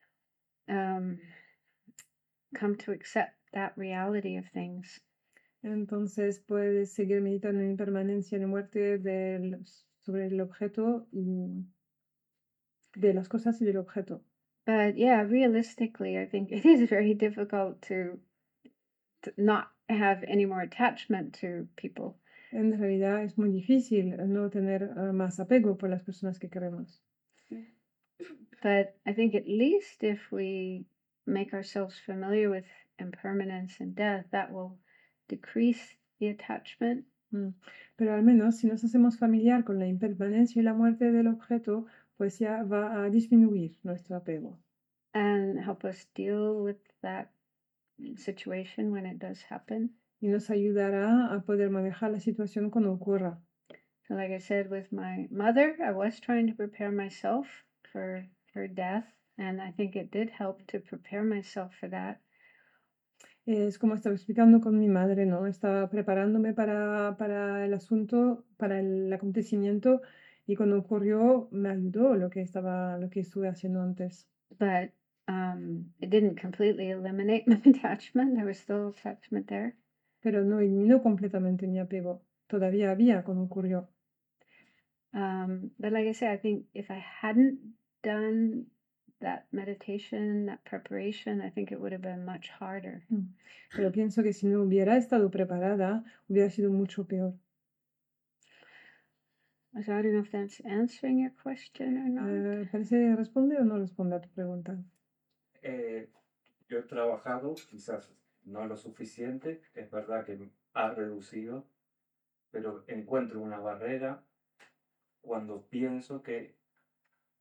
come to accept that reality of things. Entonces puedes seguir meditando en impermanencia, en la muerte sobre el objeto y de las cosas y del objeto. But yeah, realistically, I think it is very difficult to not have any more attachment to people. En realidad es muy difícil no tener más apego por las personas que queremos. But I think at least if we make ourselves familiar with impermanence and death, that will decrease the attachment. Pero al menos si nos hacemos familiar con la impermanencia y la muerte del objeto, pues ya va a disminuir nuestro apego. And help us deal with that situation when it does happen. Y nos ayudará a poder manejar la situación cuando ocurra. So like I said, with my mother, I was trying to prepare myself for her death, and I think it did help to prepare myself for that. Es como estaba explicando con mi madre, ¿no? Estaba preparándome para el asunto, para el acontecimiento, y cuando ocurrió me ayudó lo que estuve haciendo antes. But it didn't completely eliminate my attachment. There was still attachment there. Pero no eliminó completamente mi apego. Todavía había cuando ocurrió. But like I said, I think if I hadn't done that meditation, that preparation, I think it would have been much harder. Pero pienso que si no hubiera estado preparada, hubiera sido mucho peor. So I don't know if that's answering your question or not. ¿Parece responde o no responde a tu pregunta? Yo he trabajado, quizás no lo suficiente, es verdad que ha reducido, pero encuentro una barrera cuando pienso que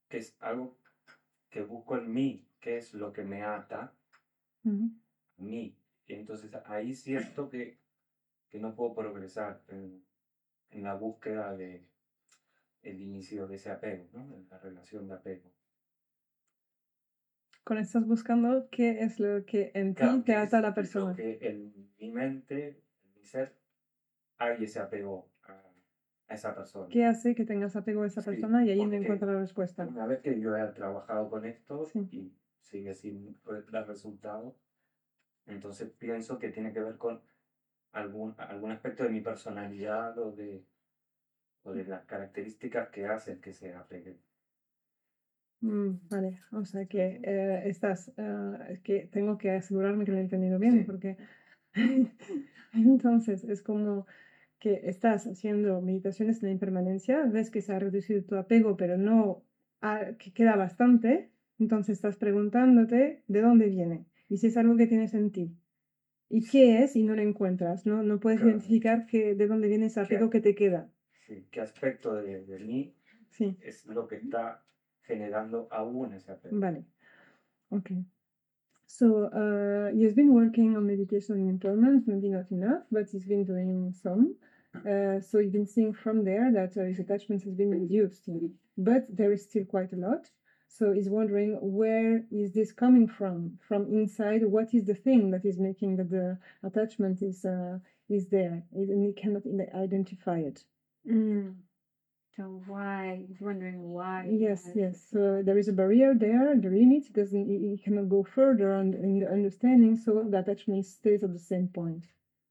que es algo que busco en mí, que es lo que me ata Ujú. a mí. Y entonces ahí siento que no puedo progresar en la búsqueda de el inicio de ese apego, ¿no? En la relación de apego. Cuando estás buscando qué es lo que en ti Claro, te que ata a la es lo persona. que en mi mente, en mi ser, hay ese apego a esa persona. ¿Qué hace que tengas apego a esa Sí, persona? Y ahí me porque encuentro la respuesta. una vez que yo he trabajado con esto Sí. y sigue sin dar resultados, entonces pienso que tiene que ver con algún aspecto de mi personalidad o de las características que hacen que se apegue. Vale, o sea que es que tengo que asegurarme que lo he entendido bien, Sí. porque entonces es como que estás haciendo meditaciones de impermanencia, ves que se ha reducido tu apego, pero no, que queda bastante, entonces estás preguntándote de dónde viene y si es algo que tienes en ti. ¿Y qué es? Y no lo encuentras, ¿no? No puedes Claro. identificar de dónde viene ese apego que te queda. Sí, qué aspecto de mí Sí, es lo que está generando aún ese apego. vale. Okay. So, he's been working on meditation and impermanence, maybe not enough, but he's been doing some. So you've been seeing from there that his attachment has been reduced, but there is still quite a lot. So he's wondering, where is this coming from? From inside, what is the thing that is making that the attachment is there, and he cannot identify it. So why? He's wondering why. Yes, yes. So there is a barrier there, the limit. He cannot go further in the understanding, so the attachment stays at the same point.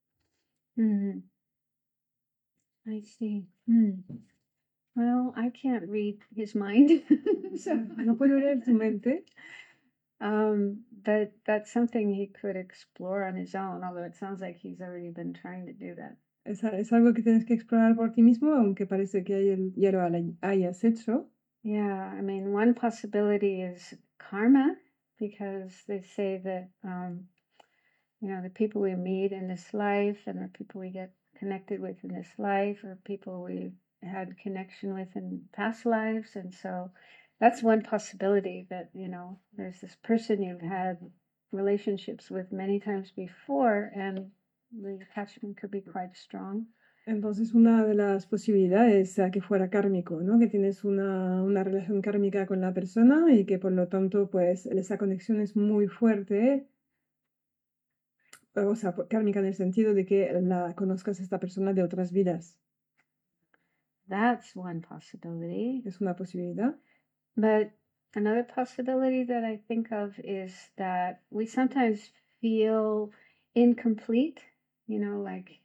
I see. Well, I can't read his mind. So, No puedo leer tu mente, but that's something he could explore on his own, although it sounds like he's already been trying to do that. es algo que tienes que explorar por ti mismo, aunque parece que ya lo hayas hecho. Yeah, I mean, one possibility is karma, because they say that, the people we meet in this life and the people we get connected with in this life are people we've had connection with in past lives. And so that's one possibility that, there's this person you've had relationships with many times before, and the attachment could be quite strong. Entonces, una de las posibilidades es que fuera kármico, ¿no? Que tienes una relación kármica con la persona y que por lo tanto, pues, esa conexión es muy fuerte. O sea, kármica en el sentido de que la conozcas a esta persona de otras vidas. That's one possibility. Es una posibilidad. But another possibility that I think of is that we sometimes feel incomplete, like,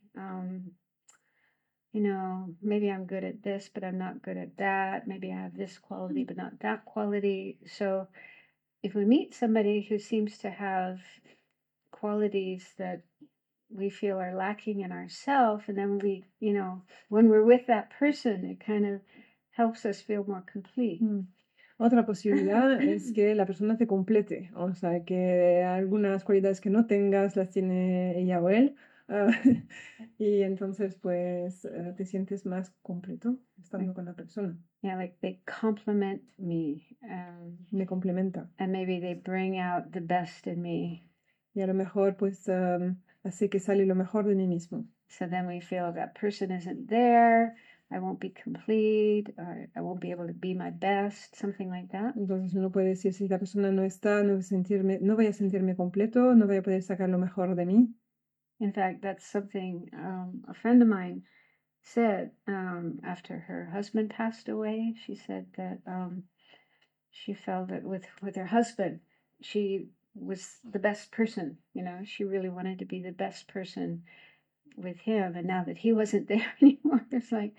maybe I'm good at this, but I'm not good at that. Maybe I have this quality, but not that quality. So if we meet somebody who seems to have qualities that we feel are lacking in ourselves, and then when we're with that person, it kind of helps us feel more complete. Otra posibilidad es que la persona te complete, o sea, que algunas cualidades que no tengas las tiene ella o él, y entonces pues te sientes más completo estando con la persona. Yeah, like they complement me. Me complementa. And maybe they bring out the best in me. Y a lo mejor pues hace que sale lo mejor de mí mismo. So then we feel if that person isn't there, I won't be complete, or I won't be able to be my best, something like that. Entonces uno puede decir, si la persona no está, no voy a sentirme completo, no voy a poder sacar lo mejor de mí. In fact, that's something a friend of mine said after her husband passed away. She said that she felt that with her husband, she was the best person. She really wanted to be the best person with him. And now that he wasn't there anymore, it's like,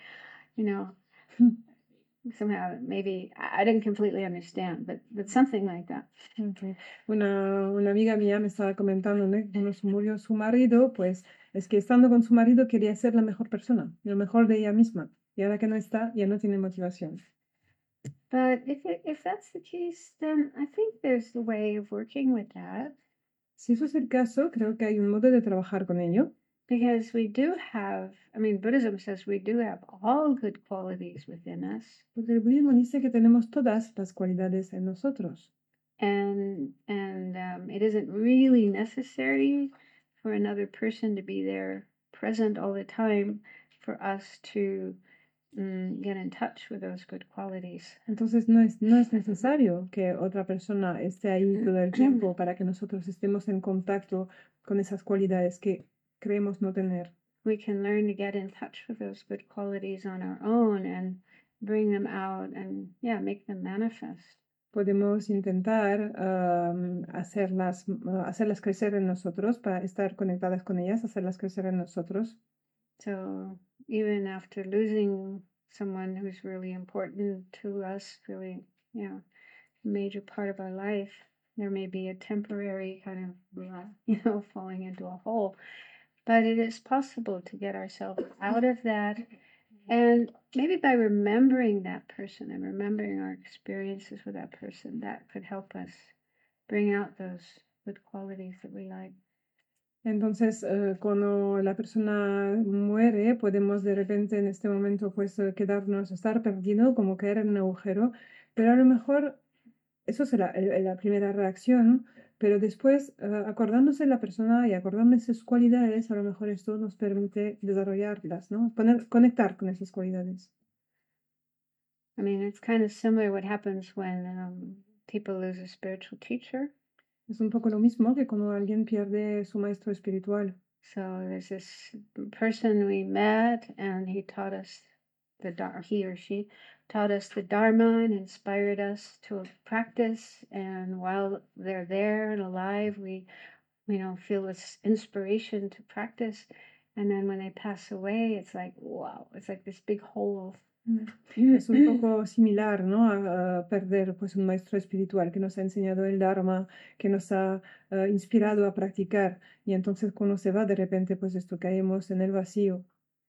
somehow maybe I didn't completely understand, but something like that. Okay. Una amiga mía me estaba comentando, ¿no? Que cuando se murió su marido, pues es que estando con su marido quería ser la mejor persona, lo mejor de ella misma. Y ahora que no está, ya no tiene motivación. But if that's the case, then I think there's a way of working with that. Si eso es el caso, creo que hay un modo de trabajar con ello. Because we do have, I mean, Buddhism says we do have all good qualities within us. Porque el budismo dice que tenemos todas las cualidades en nosotros. And it isn't really necessary for another person to be there present all the time for us to get in touch with those good qualities. Entonces no es necesario que otra persona esté ahí todo el tiempo para que nosotros estemos en contacto con esas cualidades que creemos no tener. We can learn to get in touch with those good qualities on our own and bring them out and, yeah, make them manifest. Podemos intentar hacerlas crecer en nosotros para estar conectadas con ellas, hacerlas crecer en nosotros. So even after losing someone who's really important to us, really, a major part of our life, there may be a temporary kind of, falling into a hole. But it is possible to get ourselves out of that. And maybe by remembering that person and remembering our experiences with that person, that could help us bring out those good qualities that we like. Entonces, cuando la persona muere, podemos de repente en este momento pues quedarnos, estar perdido, como caer en un agujero, pero a lo mejor eso será la primera reacción, pero después acordándose de la persona y acordándose de sus cualidades, a lo mejor esto nos permite desarrollarlas, ¿no? Conectar con esas cualidades. I mean, it's kind of similar what happens when people lose a spiritual teacher. Es un poco lo mismo que cuando alguien pierde su maestro espiritual. So there's this person we met, and he taught us he or she taught us the Dharma and inspired us to practice. And while they're there and alive, we, feel this inspiration to practice. And then when they pass away, it's like, wow, it's like this big hole. Es un poco similar, ¿no? A perder pues un maestro espiritual que nos ha enseñado el Dharma, que nos ha inspirado a practicar. Y entonces cuando se va, de repente, pues esto caemos en el vacío.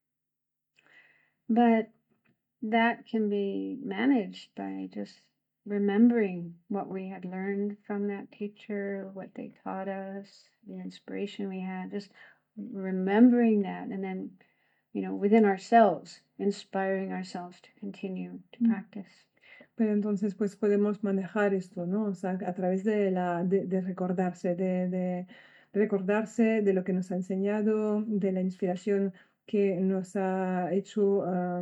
But that can be managed by just remembering what we had learned from that teacher, what they taught us, the inspiration we had, just remembering that, and then, within ourselves, inspiring ourselves to continue to practice. Pero entonces pues podemos manejar esto, ¿no? O sea, a través de recordarse, de recordarse de lo que nos ha enseñado, de la inspiración que nos ha hecho,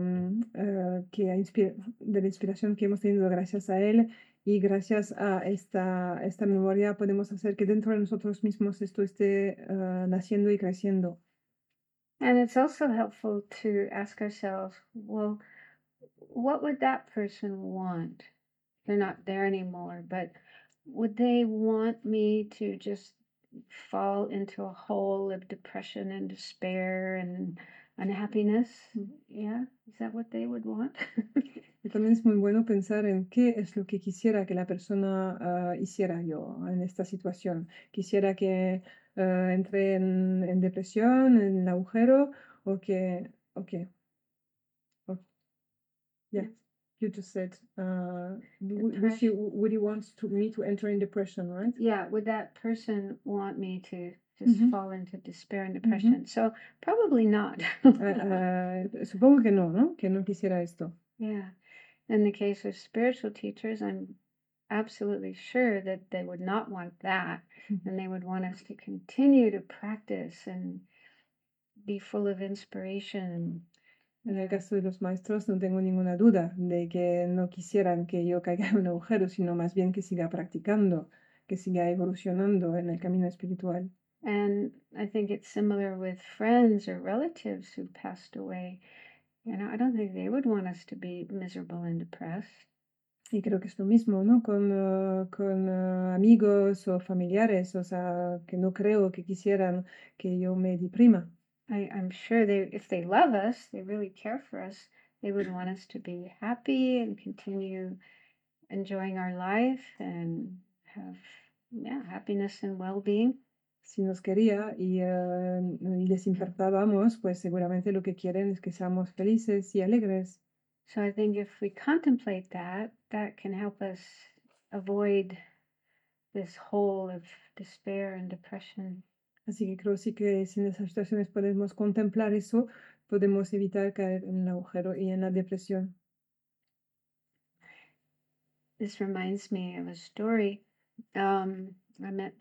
de la inspiración que hemos tenido gracias a él, y gracias a esta memoria podemos hacer que dentro de nosotros mismos esto esté naciendo y creciendo. And it's also helpful to ask ourselves, well, what would that person want? They're not there anymore, but would they want me to just fall into a hole of depression and despair and unhappiness? Yeah, is that what they would want? Y también es muy bueno pensar en qué es lo que quisiera que la persona hiciera yo en esta situación. Quisiera que entre en depresión, en el agujero, o que, yeah, you just said, would you want me to enter in depression, right? Yeah, would that person want me to just fall into despair and depression? So probably not. Supongo que no, ¿no? Que no quisiera esto. Yeah. In the case of spiritual teachers, I'm absolutely sure that they would not want that. And they would want us to continue to practice and be full of inspiration. En el caso de los maestros no tengo ninguna duda de que no quisieran que yo caiga en un agujero, sino más bien que siga practicando, que siga evolucionando en el camino espiritual. And I think it's similar with friends or relatives who passed away. I don't think they would want us to be miserable and depressed. Y creo que es lo mismo, ¿no? Con amigos o familiares, o sea, que no creo que quisieran que yo me deprima. I'm sure if they love us, they really care for us, they would want us to be happy and continue enjoying our life and have, happiness and well-being. Si nos quería y les importábamos, pues seguramente lo que quieren es que seamos felices y alegres. So I think if we contemplate that can help us avoid this hole of despair and depression. Así que creo sí que si en esas situaciones podemos contemplar eso, podemos evitar caer en el agujero y en la depresión. This reminds me of a story. I met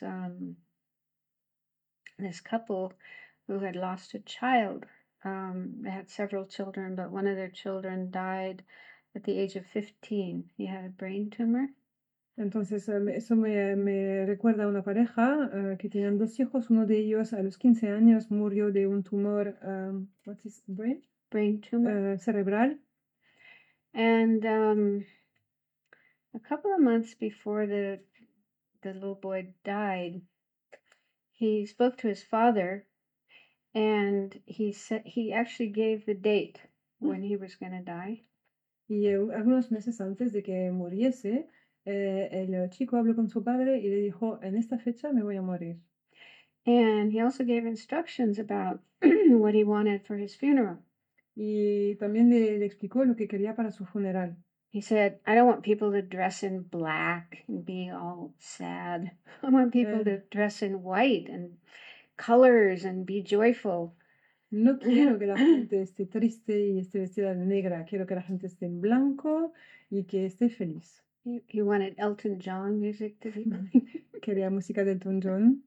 this couple who had lost a child. They had several children, but one of their children died at the age of 15. He had a brain tumor. Entonces, eso me recuerda a una pareja que tenían dos hijos. Uno de ellos a los 15 años murió de un tumor, what is brain? Brain tumor. Cerebral. And a couple of months before the little boy died, he spoke to his father, and he said he actually gave the date when he was going to die. Y algunos meses antes de que muriese, el chico habló con su padre y le dijo, en esta fecha me voy a morir. And he also gave instructions about what he wanted for his funeral. Y también le explicó lo que quería para su funeral. He said, I don't want people to dress in black and be all sad. I want people to dress in white and colors and be joyful. No quiero que la gente esté triste y esté vestida de negra. Quiero que la gente esté en blanco y que esté feliz. He wanted Elton John music to be Quería música de Elton John.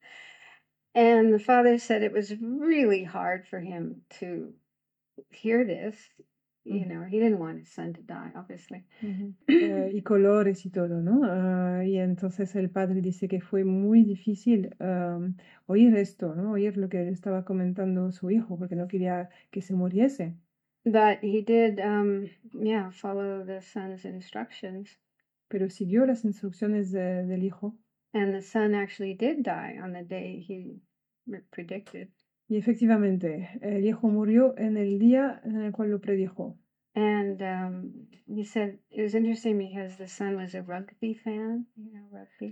And the father said it was really hard for him to hear this. You know, he didn't want his son to die, obviously. Y colores y todo, ¿no? Y entonces el padre dice que fue muy difícil oír esto, ¿no? Oír lo que estaba comentando su hijo, porque no quería que se muriese. But he did, follow the son's instructions. Pero siguió las instrucciones del hijo. And the son actually did die on the day he predicted. Y efectivamente, el hijo murió en el día en el cual lo predijo. And he said it was interesting because the son was a rugby fan, rugby.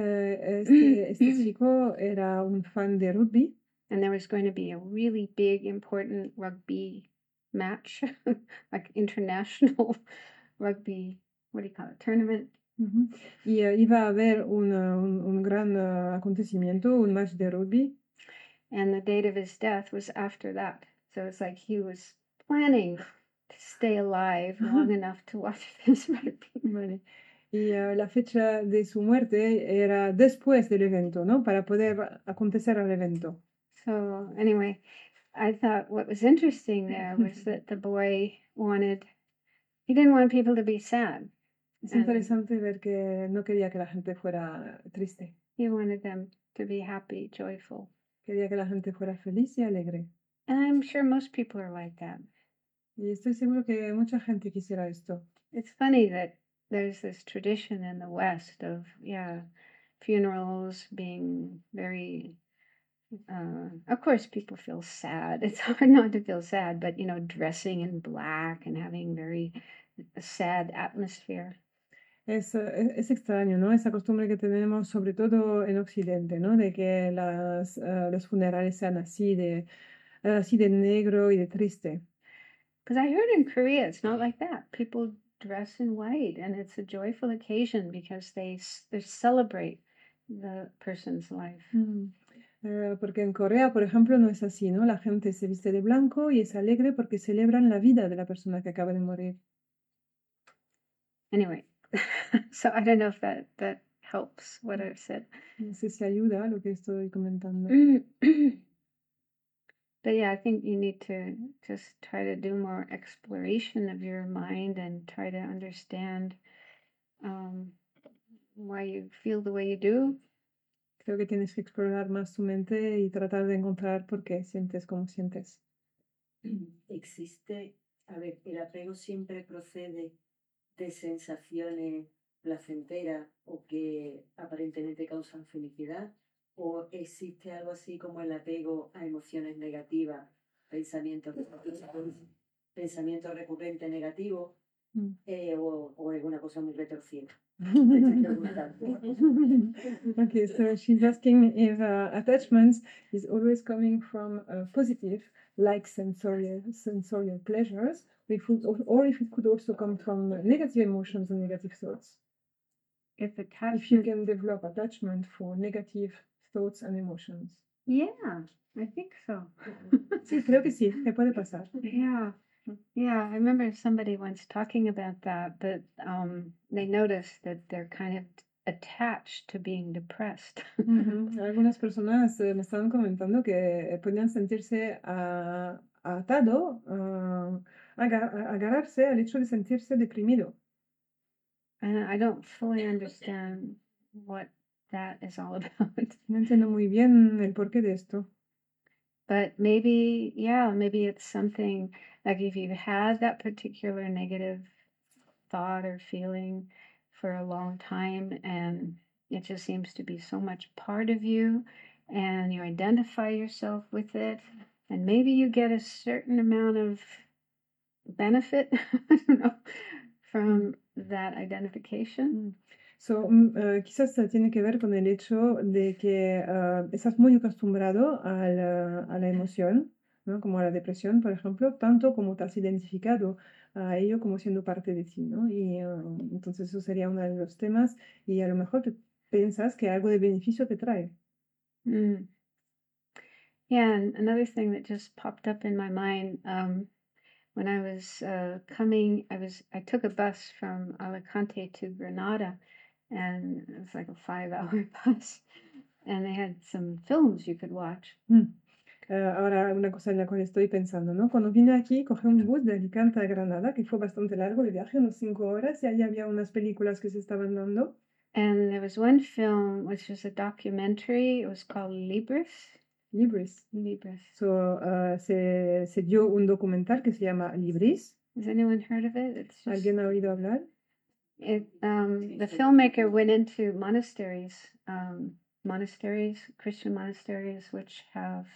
Este chico era un fan de rugby. And there was going to be a really big, important rugby match, like international rugby, what do you call it, tournament. Y iba a haber un gran acontecimiento, un match de rugby. And the date of his death was after that. So it's like he was planning to stay alive long enough to watch this rugby. Vale. Y la fecha de su muerte era después del evento, ¿no? Para poder acontecer al evento. So anyway, I thought what was interesting there was that the boy he didn't want people to be sad. Es interesante ver que no quería que la gente fuera triste. He wanted them to be happy, joyful. Quería que la gente fuera feliz y alegre. And I'm sure most people are like that. Y estoy seguro que mucha gente quisiera esto. It's funny that there's this tradition in the West of, funerals being very, of course people feel sad. It's hard not to feel sad, but, dressing in black and having very sad atmosphere. Es extraño, ¿no? Esa costumbre que tenemos, sobre todo en Occidente, ¿no? De que los funerales sean así de negro y de triste. Because I heard in Korea, it's not like that. People dress in white, and it's a joyful occasion because they celebrate the person's life. Porque en Corea, por ejemplo, no es así, ¿no? La gente se viste de blanco y es alegre porque celebran la vida de la persona que acaba de morir. Anyway, so I don't know if that helps what I've said. No sé si ayuda lo que estoy comentando. But yeah, I think you need to just try to do more exploration of your mind and try to understand why you feel the way you do. Creo que tienes que explorar más tu mente y tratar de encontrar por qué sientes como sientes. Existe, el apego siempre procede de sensaciones placenteras o que aparentemente causan felicidad, o existe algo así como el apego a emociones negativas, pensamientos recurrentes negativos, o alguna cosa muy retorcida. Okay, so she's asking if attachments is always coming from positive, like sensorial pleasures, or if it could also come from negative emotions and negative thoughts. If you can develop attachment for negative thoughts and emotions. Yeah, I think so. Sí, creo que sí, que puede pasar. Yeah. Yeah, I remember somebody once talking about that they noticed that they're kind of attached to being depressed. Ujú. Algunas personas me estaban comentando que podían sentirse atado, agarrarse al hecho de sentirse deprimido. And I don't fully understand what that is all about. No entiendo muy bien el porqué de esto. But maybe, yeah, maybe it's something like if you've had that particular negative thought or feeling for a long time and it just seems to be so much part of you and you identify yourself with it and maybe you get a certain amount of benefit I don't know, from that identification. So, quizás tiene que ver con el hecho de que estás muy acostumbrado a la emoción, ¿no? Como a la depresión, por ejemplo, tanto como te has identificado a ello como siendo parte de ti, ¿no? Y entonces eso sería uno de los temas y a lo mejor te piensas que algo de beneficio te trae. Mm. Yeah, and another thing that just popped up in my mind when I was I took a bus from Alicante to Granada, and it was like a 5-hour bus, and they had some films you could watch. Ahora, una cosa en la cual estoy pensando, ¿no? Cuando vine aquí, cogí un bus de Alicante a Granada, que fue bastante largo de viaje, unas 5 horas, y allí había unas películas que se estaban dando. And there was one film which was a documentary. It was called Libris. Libris. Libris. So, se dio un documental que se llama Libris. Has anyone heard of it? It's just, ¿Alguien ha oído hablar? the filmmaker went into monasteries, Christian monasteries, which have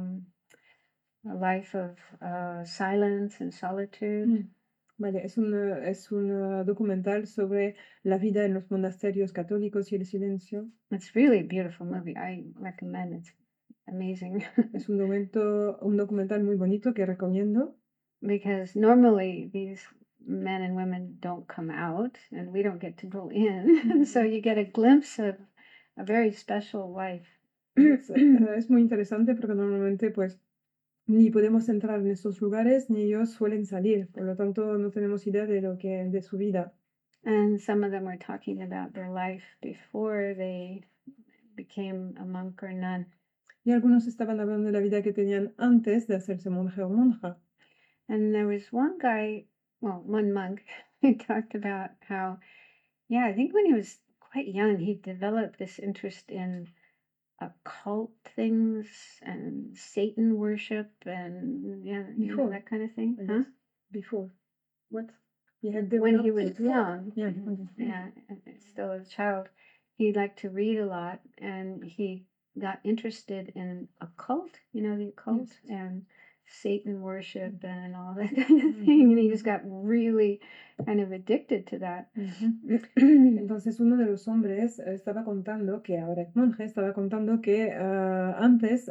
a life of silence and solitude. Vale, es un documental sobre la vida en los monasterios católicos y el silencio. It's really a beautiful movie. I recommend it. It's amazing. Es un documental muy bonito que recomiendo. Because normally these men and women don't come out and we don't get to go in. So you get a glimpse of a very special life. Es muy interesante porque normalmente pues ni podemos entrar en estos lugares ni ellos suelen salir, por lo tanto no tenemos idea de su vida. And some of them were talking about their life before they became a monk or nun. Y algunos estaban hablando de la vida que tenían antes de hacerse monje o monja. And there was one guy, well, one monk, who talked about how, yeah, I think when he was quite young, he developed this interest in occult things and Satan worship and yeah, you know, that kind of thing. Huh? Before. What? When he was young, Yeah. yeah, still a child, he liked to read a lot and he got interested in occult, you know, the occult and Satan worship and all that kind of thing. And he just got really kind of addicted to that. Entonces uno de los hombres estaba contando que ahora es monje, estaba contando que antes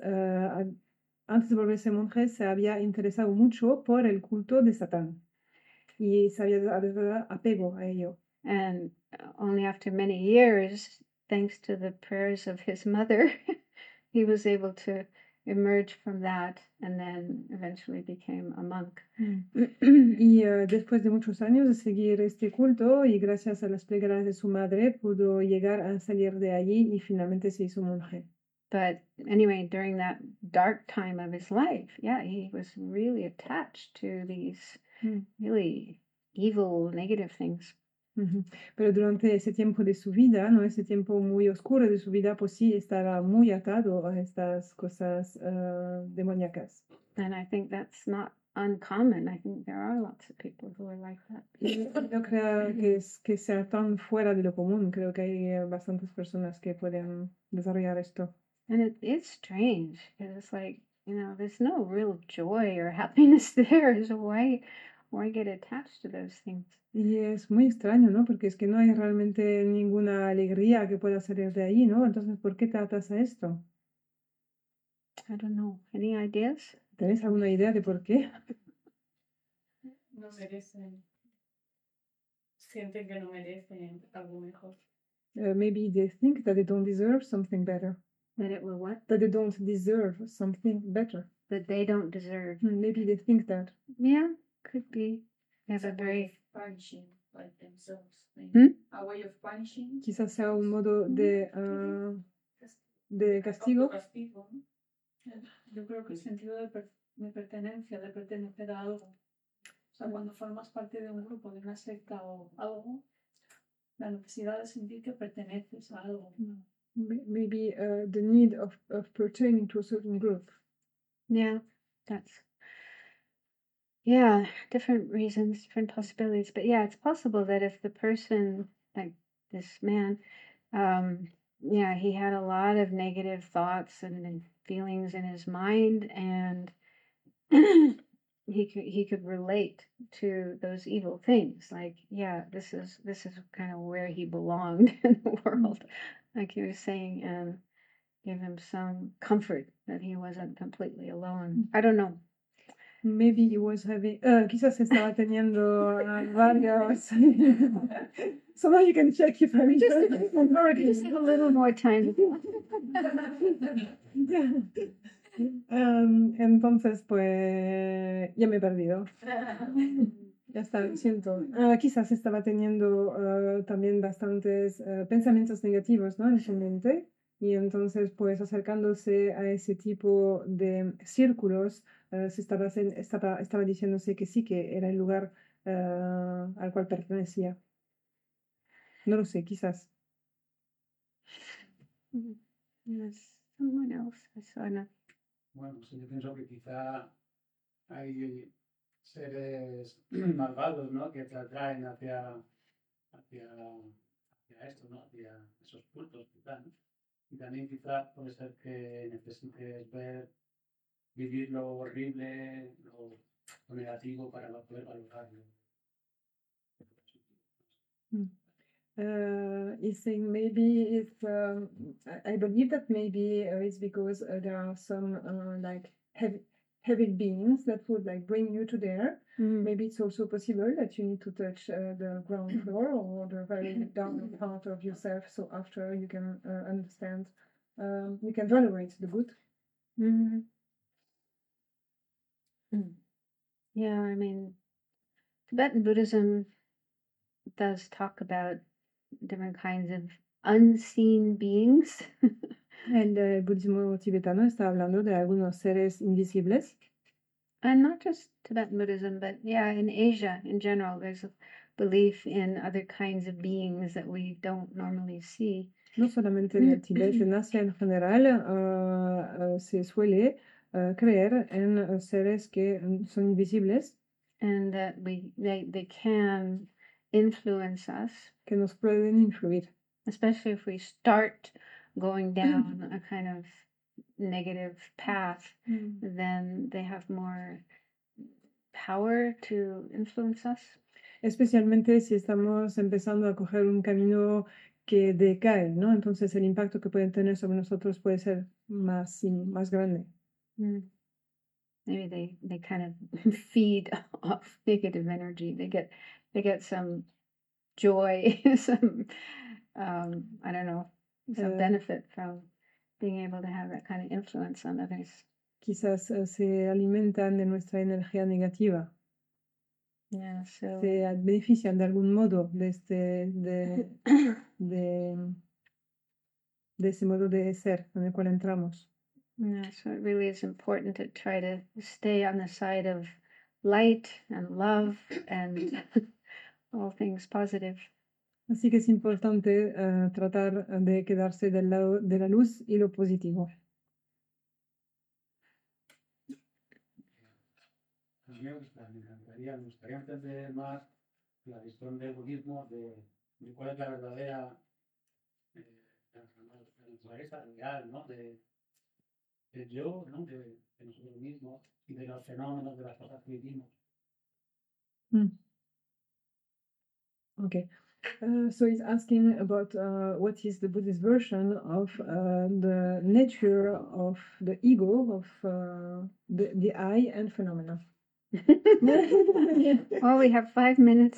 de volverse monje se había interesado mucho por el culto de Satán y se había dado apego a ello. And only after many years, thanks to the prayers of his mother, he was able to emerge from that and then eventually became a monk. Y después de muchos años de seguir este culto y gracias a las plegarias de su madre pudo llegar a salir de allí y finalmente se hizo monje. But anyway, during that dark time of his life, yeah, he was really attached to these really evil, negative things. Pero durante ese tiempo de su vida, ¿no? Ese tiempo muy oscuro de su vida, pues sí, estaba muy atado a estas cosas demoníacas. And I think that's not uncommon. I think there are lots of people who are like that. No creo que sea tan fuera de lo común. Creo que hay bastantes personas que pueden desarrollar esto. And it is strange because it's like, you know, there's no real joy or happiness there. So why get attached to those things? Y es muy extraño, ¿no? Porque es que no hay realmente ninguna alegría que pueda salir de ahí, ¿no? Entonces, ¿por qué te atas a esto? I don't know. Any ideas? ¿Tenés alguna idea de por qué? No merecen. Sienten que no merecen algo mejor. Maybe they think that they don't deserve something better. That it will what? That they don't deserve something better. That they don't deserve. Maybe they think that. Yeah, could be. They have It's a a way very. of punishing like themselves. Hmm? A way of punishing. Quizás sea un modo de castigo. Castigo, ¿no? Yo creo que el sentido de pertenencia, de pertenecer a algo. O sea, cuando formas parte de un grupo, de una secta o algo, la necesidad de sentir que perteneces a algo. Maybe the need of pertaining to a certain group. Yeah, that's. Yeah, different reasons, different possibilities. But yeah, it's possible that if the person, like this man, yeah, he had a lot of negative thoughts and feelings in his mind, and he could relate to those evil things. Like, yeah, this is kind of where he belonged in the world, like he was saying, and give him some comfort that he wasn't completely alone. I don't know. Maybe he was having, quizás estaba teniendo varios. So now you can check if I'm Just have a little more time. Entonces, pues ya me he perdido. Ya está, lo siento. Quizás estaba teniendo también bastantes pensamientos negativos, ¿no? En su mente. Y entonces, pues acercándose a ese tipo de círculos, estaba diciéndose que sí, que era el lugar al cual pertenecía. No lo sé, quizás. Yes, someone else. I saw enough. Bueno, sí, yo pienso que quizá hay seres malvados, ¿no? Que te atraen hacia esto, ¿no? Hacia esos cultos, quizá, ¿no? Y también quizá puede ser que necesites vivir lo horrible, lo negativo para poder valorarlo. He's saying maybe it's, I believe that maybe it's because there are some like heavy beings that would like bring you to there. Maybe it's also possible that you need to touch the ground floor or the very down part of yourself. So after you can understand, you can tolerate the good. Mm. Yeah, I mean, Tibetan Buddhism does talk about different kinds of unseen beings. El budismo tibetano está hablando de algunos seres invisibles. And not just Tibetan Buddhism, but yeah, in Asia in general, there's a belief in other kinds of beings that we don't normally see. No solamente en el Tíbet, en Asia en general se suele creer en seres que son invisibles. And that they can influence us. Que nos pueden influir. Especially if we start going down a kind of negative path, then they have more power to influence us. Especialmente si estamos empezando a coger un camino que decae, ¿no? Entonces el impacto que pueden tener sobre nosotros puede ser más grande. Maybe they kind of feed off negative energy. They get some joy, some I don't know, some benefit from being able to have that kind of influence on others. Quizás se alimentan de nuestra energía negativa. Yeah, so se benefician de algún modo de ese modo de ser en el cual entramos. Yeah, so it really is important to try to stay on the side of light and love and all things positive. Así que es importante tratar de quedarse del lado de la luz y lo positivo. A mí me gustaría entender más la visión del budismo de cuál es la verdadera naturaleza real, ¿no? Del yo, ¿no? De nosotros mismos y de los fenómenos de las cosas que vivimos. Okay. So he's asking about what is the Buddhist version of the nature of the ego, of the I and phenomena. Oh, we have 5 minutes.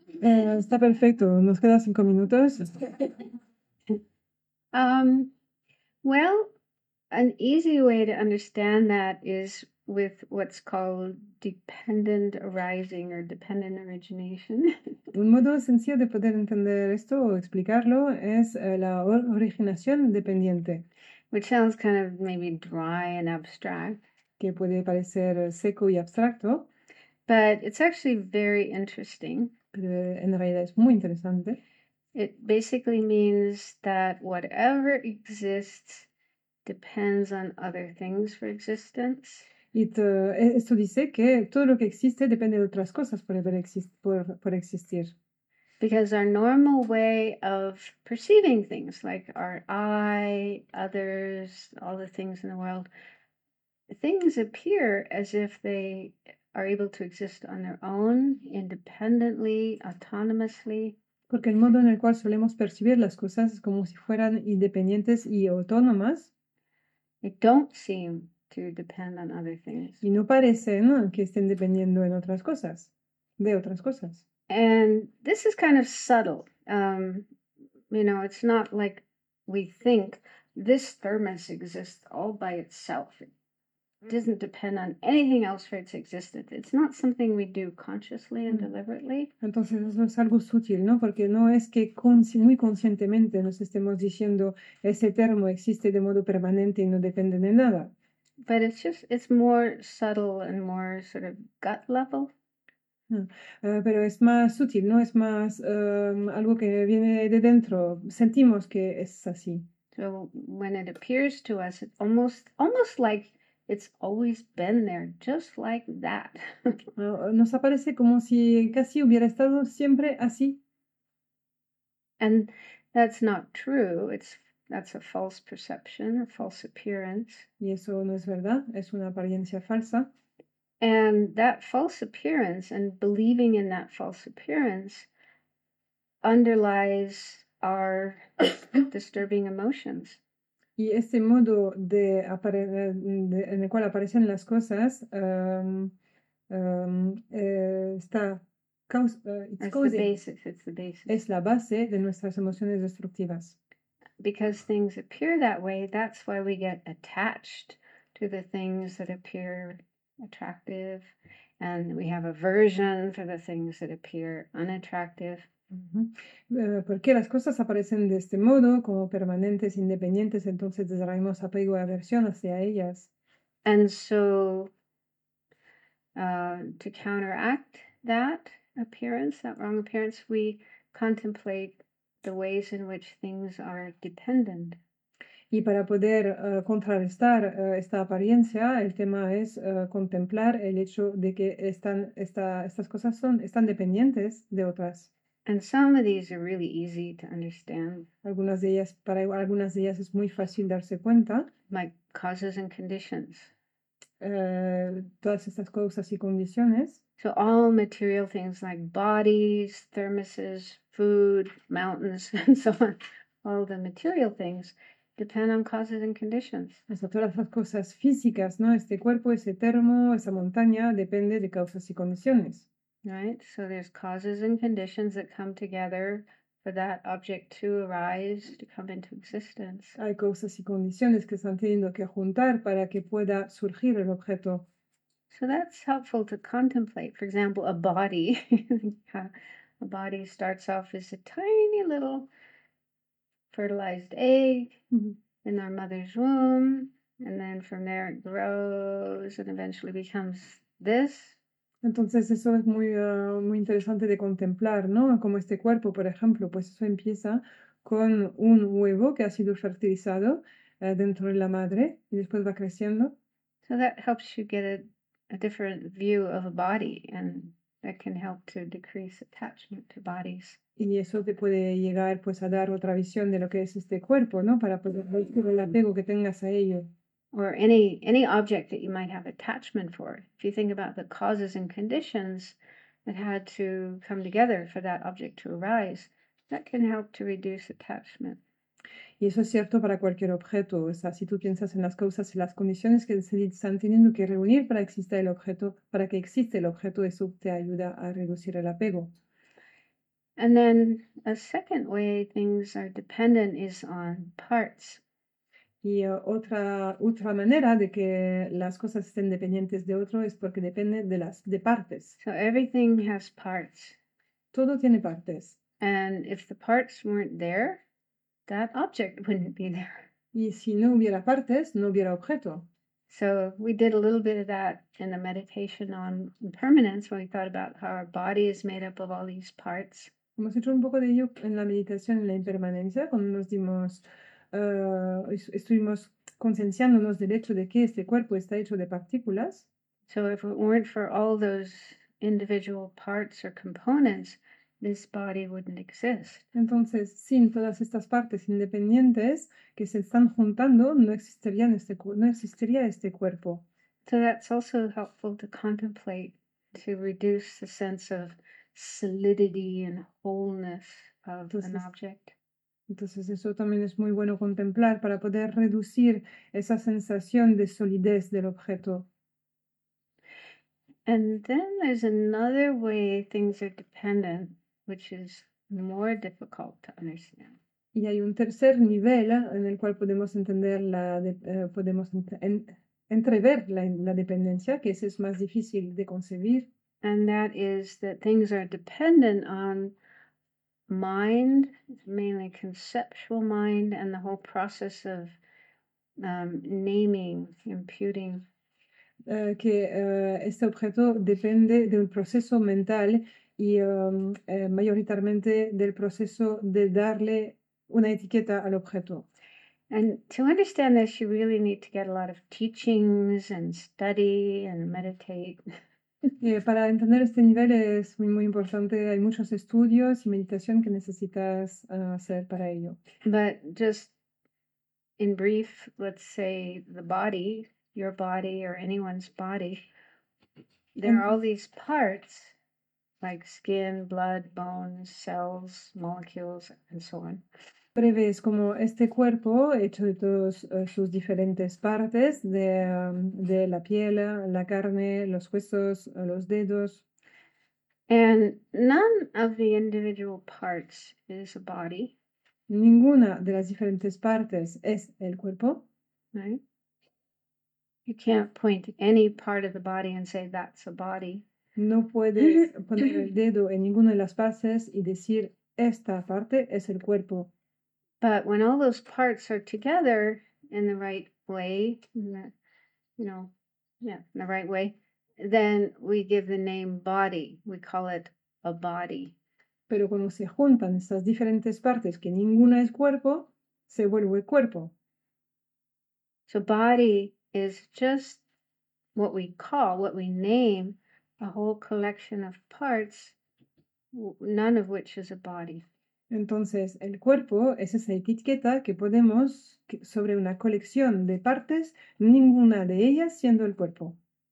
Está perfecto, nos quedan 5 minutos. Well, an easy way to understand that is with what's called dependent arising or dependent origination. Un modo sencillo de poder entender esto o explicarlo es la originación dependiente, Which sounds kind of maybe dry and abstract, que puede parecer seco y abstracto, but it's actually very interesting. pero en realidad es muy interesante. It basically means that whatever exists depends on other things for existence. Esto dice que todo lo que existe depende de otras cosas por existir. Because our normal way of perceiving things, like our I, others, all the things in the world, things appear as if they are able to exist on their own, independently, autonomously. Porque el modo en el cual solemos percibir las cosas es como si fueran independientes y autónomas They don't seem to depend on other things. y no parecen que estén dependiendo de otras cosas. And this is kind of subtle. It's not like we think this thermos exists all by itself. It doesn't depend on anything else for its existence. It's not something we do consciously and deliberately. Entonces eso es algo sutil, ¿no? Porque no es que muy conscientemente nos estemos diciendo ese termo existe de modo permanente y no depende de nada. But it's more subtle and more sort of gut level. Pero es más sutil, ¿no? Es más algo que viene de dentro. Sentimos que es así. So when it appears to us, it's almost like it's always been there, just like that. Nos aparece como si casi hubiera estado siempre así. And that's not true. That's a false perception, a false appearance. Y eso no es verdad, es una apariencia falsa. And that false appearance and believing in that false appearance underlies our disturbing emotions. Y este modo en el cual aparecen las cosas está It's the basis. es la base de nuestras emociones destructivas. Because things appear that way, that's why we get attached to the things that appear attractive, and we have aversion for the things that appear unattractive. Porque las cosas aparecen de este modo, como permanentes, independientes, entonces desarrollamos apego y aversión hacia ellas. And so, to counteract that appearance, that wrong appearance, we contemplate the ways in which things are dependent. Y para poder contrarrestar esta apariencia, el tema es contemplar el hecho de que estas cosas están dependientes de otras. And some of these are really easy to understand, Para algunas de ellas es muy fácil darse cuenta. like causes and conditions. Todas estas causas y condiciones. So all material things like bodies, thermoses, food, mountains, and so on, all the material things depend on causes and conditions. Hasta todas las cosas físicas, ¿no? Este cuerpo, ese termo, esa montaña, depende de causas y condiciones. Right? So there's causes and conditions that come together for that object to arise, to come into existence. Hay causas y condiciones que están teniendo que juntar para que pueda surgir el objeto. So that's helpful to contemplate. For example, a body. A body starts off as a tiny little fertilized egg in our mother's womb, and then from there it grows and eventually becomes this. Entonces eso es muy interesante de contemplar, ¿no? Como este cuerpo, por ejemplo, pues eso empieza con un huevo que ha sido fertilizado dentro de la madre y después va creciendo. So that helps you get a different view of a body, and that can help to decrease attachment to bodies. Y eso te puede llegar pues a dar otra visión de lo que es este cuerpo, ¿no? Para poder reducir el apego que tengas a ello. Or any object that you might have attachment for. If you think about the causes and conditions that had to come together for that object to arise, that can help to reduce attachment. Y eso es cierto para cualquier objeto. O sea, si tú piensas en las causas y las condiciones que se están teniendo que reunir para que exista el objeto, eso te ayuda a reducir el apego. And then a second way things are dependent is on parts. Y otra manera de que las cosas estén dependientes de otro es porque depende de partes. So everything has parts. Todo tiene partes. And if the parts weren't there, that object wouldn't be there. Y si no hubiera partes, no hubiera objeto. So we did a little bit of that in the meditation on impermanence when we thought about how our body is made up of all these parts. Hemos hecho un poco de ello en la meditación en la impermanencia, cuando estuvimos concienciándonos del hecho de que este cuerpo está hecho de partículas. So if it weren't for all those individual parts or components, this body wouldn't exist. Entonces, sin todas estas partes independientes que se están juntando, no existiría este cuerpo. So that's also helpful to contemplate, to reduce the sense of solidity and wholeness of an Entonces, object. Entonces, eso también es muy bueno contemplar para poder reducir esa sensación de solidez del objeto. And then there's another way things are dependent, which is more difficult to understand. Y hay un tercer nivel en el cual podemos entender entrever la dependencia, que ese es más difícil de concebir. And that is that things are dependent on mind, mainly conceptual mind, and the whole process of naming, imputing. Que este objeto depende del proceso mental y mayoritariamente del proceso de darle una etiqueta al objeto. And to understand this, you really need to get a lot of teachings and study and meditate. Para entender este nivel es muy importante, hay muchos estudios y meditación que necesitas hacer para ello. But just in brief, let's say the body, your body or anyone's body, there are all these parts like skin, blood, bones, cells, molecules, and so on. Breve es como este cuerpo hecho de todas sus diferentes partes, de la piel, la carne, los huesos, los dedos. And none of the individual parts is a body. Ninguna de las diferentes partes es el cuerpo. Right? You can't point to any part of the body and say that's a body. No puedes poner el dedo en ninguna de las partes y decir esta parte es el cuerpo. But when all those parts are together in the right way, in the right way, then we give the name body. We call it a body. Pero cuando se juntan estas diferentes partes que ninguna es cuerpo, se vuelve cuerpo. So body is just what we name a whole collection of parts, none of which is a body. Entonces, el cuerpo es esa etiqueta que podemos sobre una colección de partes, ninguna de ellas siendo el cuerpo.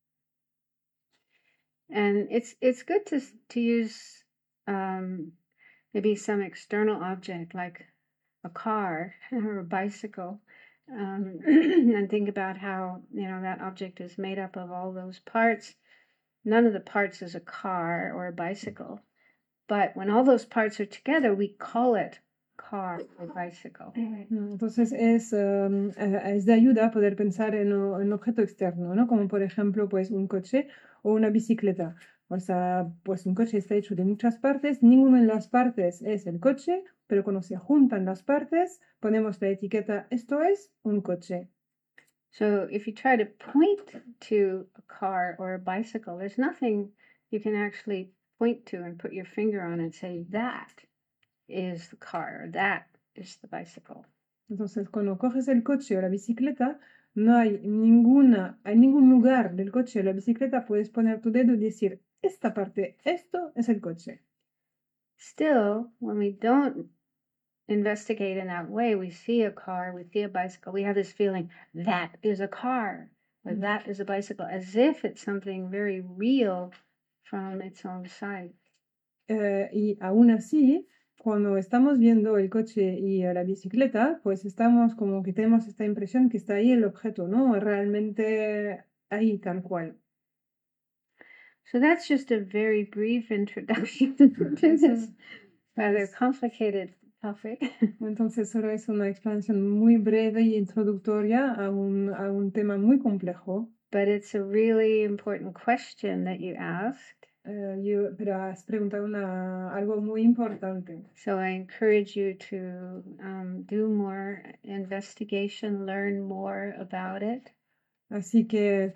And it's good to use maybe some external object like a car or a bicycle, and think about how that object is made up of all those parts. None of the parts is a car or a bicycle, but when all those parts are together, we call it car or bicycle. Entonces es de ayuda poder pensar en un objeto externo, ¿no? Como por ejemplo pues un coche o una bicicleta. O sea, pues un coche está hecho de muchas partes, ninguna de las partes es el coche, pero cuando se juntan las partes ponemos la etiqueta esto es un coche. So if you try to point to a car or a bicycle, there's nothing you can actually point to and put your finger on and say that is the car or that is the bicycle. Entonces, cuando coges el coche o la bicicleta, no hay ningún lugar del coche o la bicicleta puedes poner tu dedo y decir esta parte, esto es el coche. Still, when we don't investigate in that way, we see a car, we see a bicycle, we have this feeling that is a car or that is a bicycle, as if it's something very real from its own side. Y aún así, cuando estamos viendo el coche y la bicicleta, pues estamos como que tenemos esta impresión que está ahí el objeto, ¿no? Realmente ahí tal cual. So that's just a very brief introduction to this rather complicated topic. Entonces solo es una explicación muy breve y introductoria a un tema muy complejo. But it's a really important question that you asked. Pero has preguntado algo muy importante. So I encourage you to do more investigation, learn more about it. Así que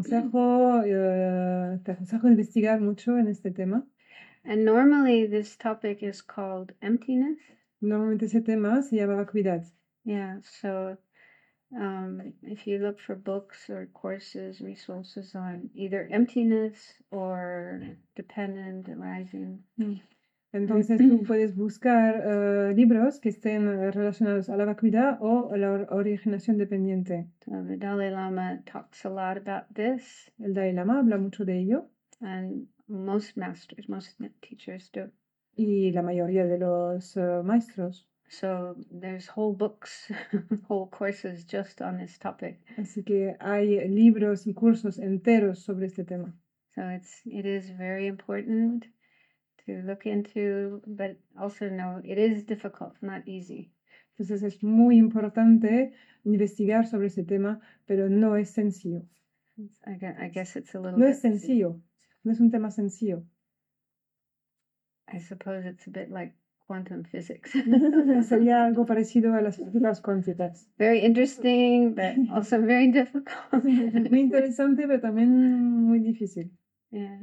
te aconsejo investigar mucho en este tema. And normally this topic is called emptiness. Normalmente ese tema se llama vacuidad. Yeah, so if you look for books or courses, resources on either emptiness or dependent arising. Entonces tú puedes buscar libros que estén relacionados a la vacuidad o a la originación dependiente. So the Dalai Lama talks a lot about this, El Dalai Lama habla mucho de ello and most masters, most teachers do. y la mayoría de los maestros. So there's whole books, whole courses just on this topic. Así que hay libros y cursos enteros sobre este tema. So it is very important to look into, but also know it is difficult, not easy. Entonces es muy importante investigar sobre ese tema, pero no es sencillo. I guess it's a little No bit, es sencillo, no es un tema sencillo. I suppose it's a bit like quantum physics. Sería algo parecido a las físicas cuánticas. Very interesting, but also very difficult. Muy interesante, pero también muy difícil. Yeah.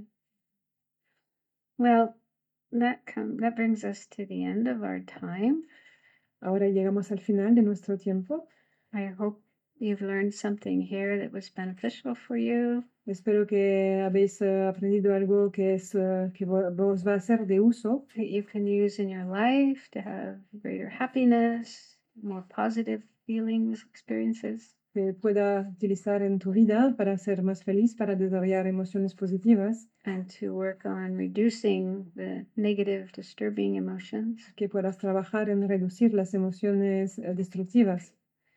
Well, that brings us to the end of our time. Ahora llegamos al final de nuestro tiempo. I hope you've learned something here that was beneficial for you. Espero que habéis aprendido algo que vos va a ser de uso, That you can use in your life to have greater happiness, more positive feelings, experiences. que pueda utilizar en tu vida para ser más feliz, para desarrollar emociones positivas, And to work on reducing the negative, disturbing emotions. que puedas trabajar en reducir las emociones destructivas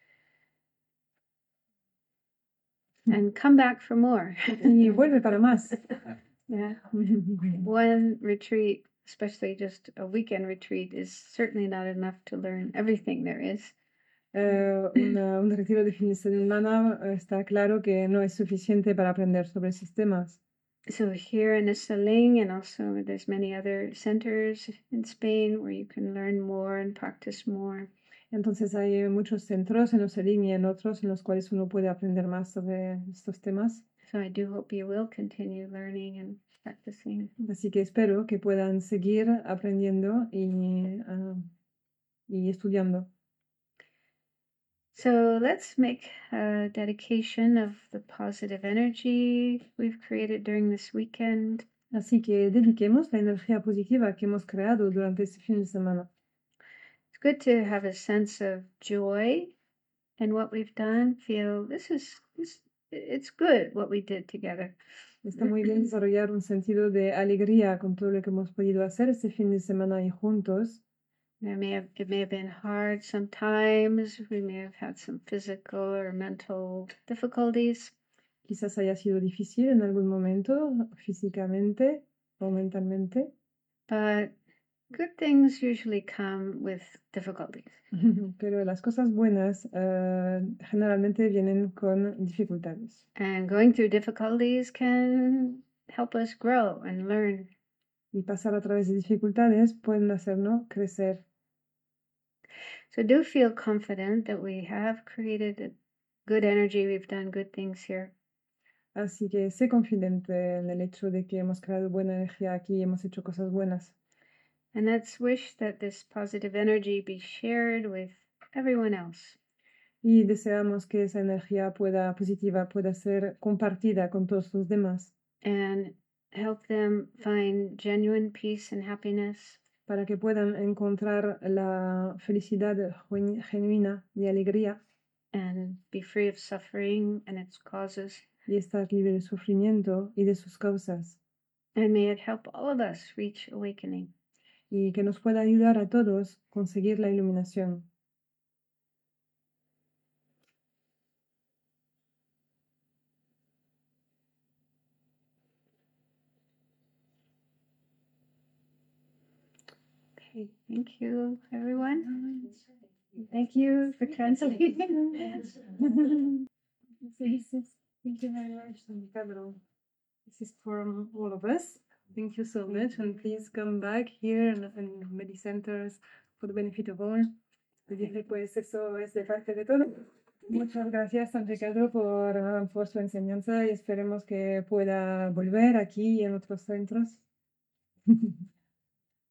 And come back for more. y vuelve para más. Yeah. One retreat, especially just a weekend retreat, is certainly not enough to learn everything there is. Un retiro de fin de semana está claro que no es suficiente para aprender sobre sistemas. So here in Esalen, and also there's many other centers in Spain where you can learn more and practice more. Entonces hay muchos centros en Oselín y en otros en los cuales uno puede aprender más sobre estos temas. So I do hope you will continue learning and practicing. Así que espero que puedan seguir aprendiendo y estudiando. So let's make a dedication of the positive energy we've created during this weekend. Así que dediquemos la energía positiva que hemos creado durante este fin de semana. It's good to have a sense of joy in what we've done. Feel it's good what we did together. Está muy bien desarrollar un sentido de alegría con todo lo que hemos podido hacer este fin de semana y juntos. It may have been hard sometimes. We may have had some physical or mental difficulties. Quizás haya sido difícil en algún momento, físicamente o mentalmente, But good things usually come with difficulties. pero las cosas buenas generalmente vienen con dificultades. And going through difficulties can help us grow and learn. Y pasar a través de dificultades pueden hacernos crecer. So do feel confident that we have created a good energy. We've done good things here. Así que sé confidente en el hecho de que hemos creado buena energía aquí y hemos hecho cosas buenas. And let's wish that this positive energy be shared with everyone else. Y deseamos que esa energía positiva pueda ser compartida con todos los demás And help them find genuine peace and happiness. para que puedan encontrar la felicidad genuina y alegría And be free of suffering and its causes. y estar libre de sufrimiento y de sus causas. And may it help all of us reach awakening. Y que nos pueda ayudar a todos conseguir la iluminación. Okay, thank you, everyone. Thank you for translating. Thank you very much, Ricardo. This is from all of us. Thank you so much, and please come back here and Medi Centers for the benefit of all. Y dice, pues eso es de parte de todos. Muchas gracias, San Ricardo, por su enseñanza y esperemos que pueda volver aquí y en otros centros.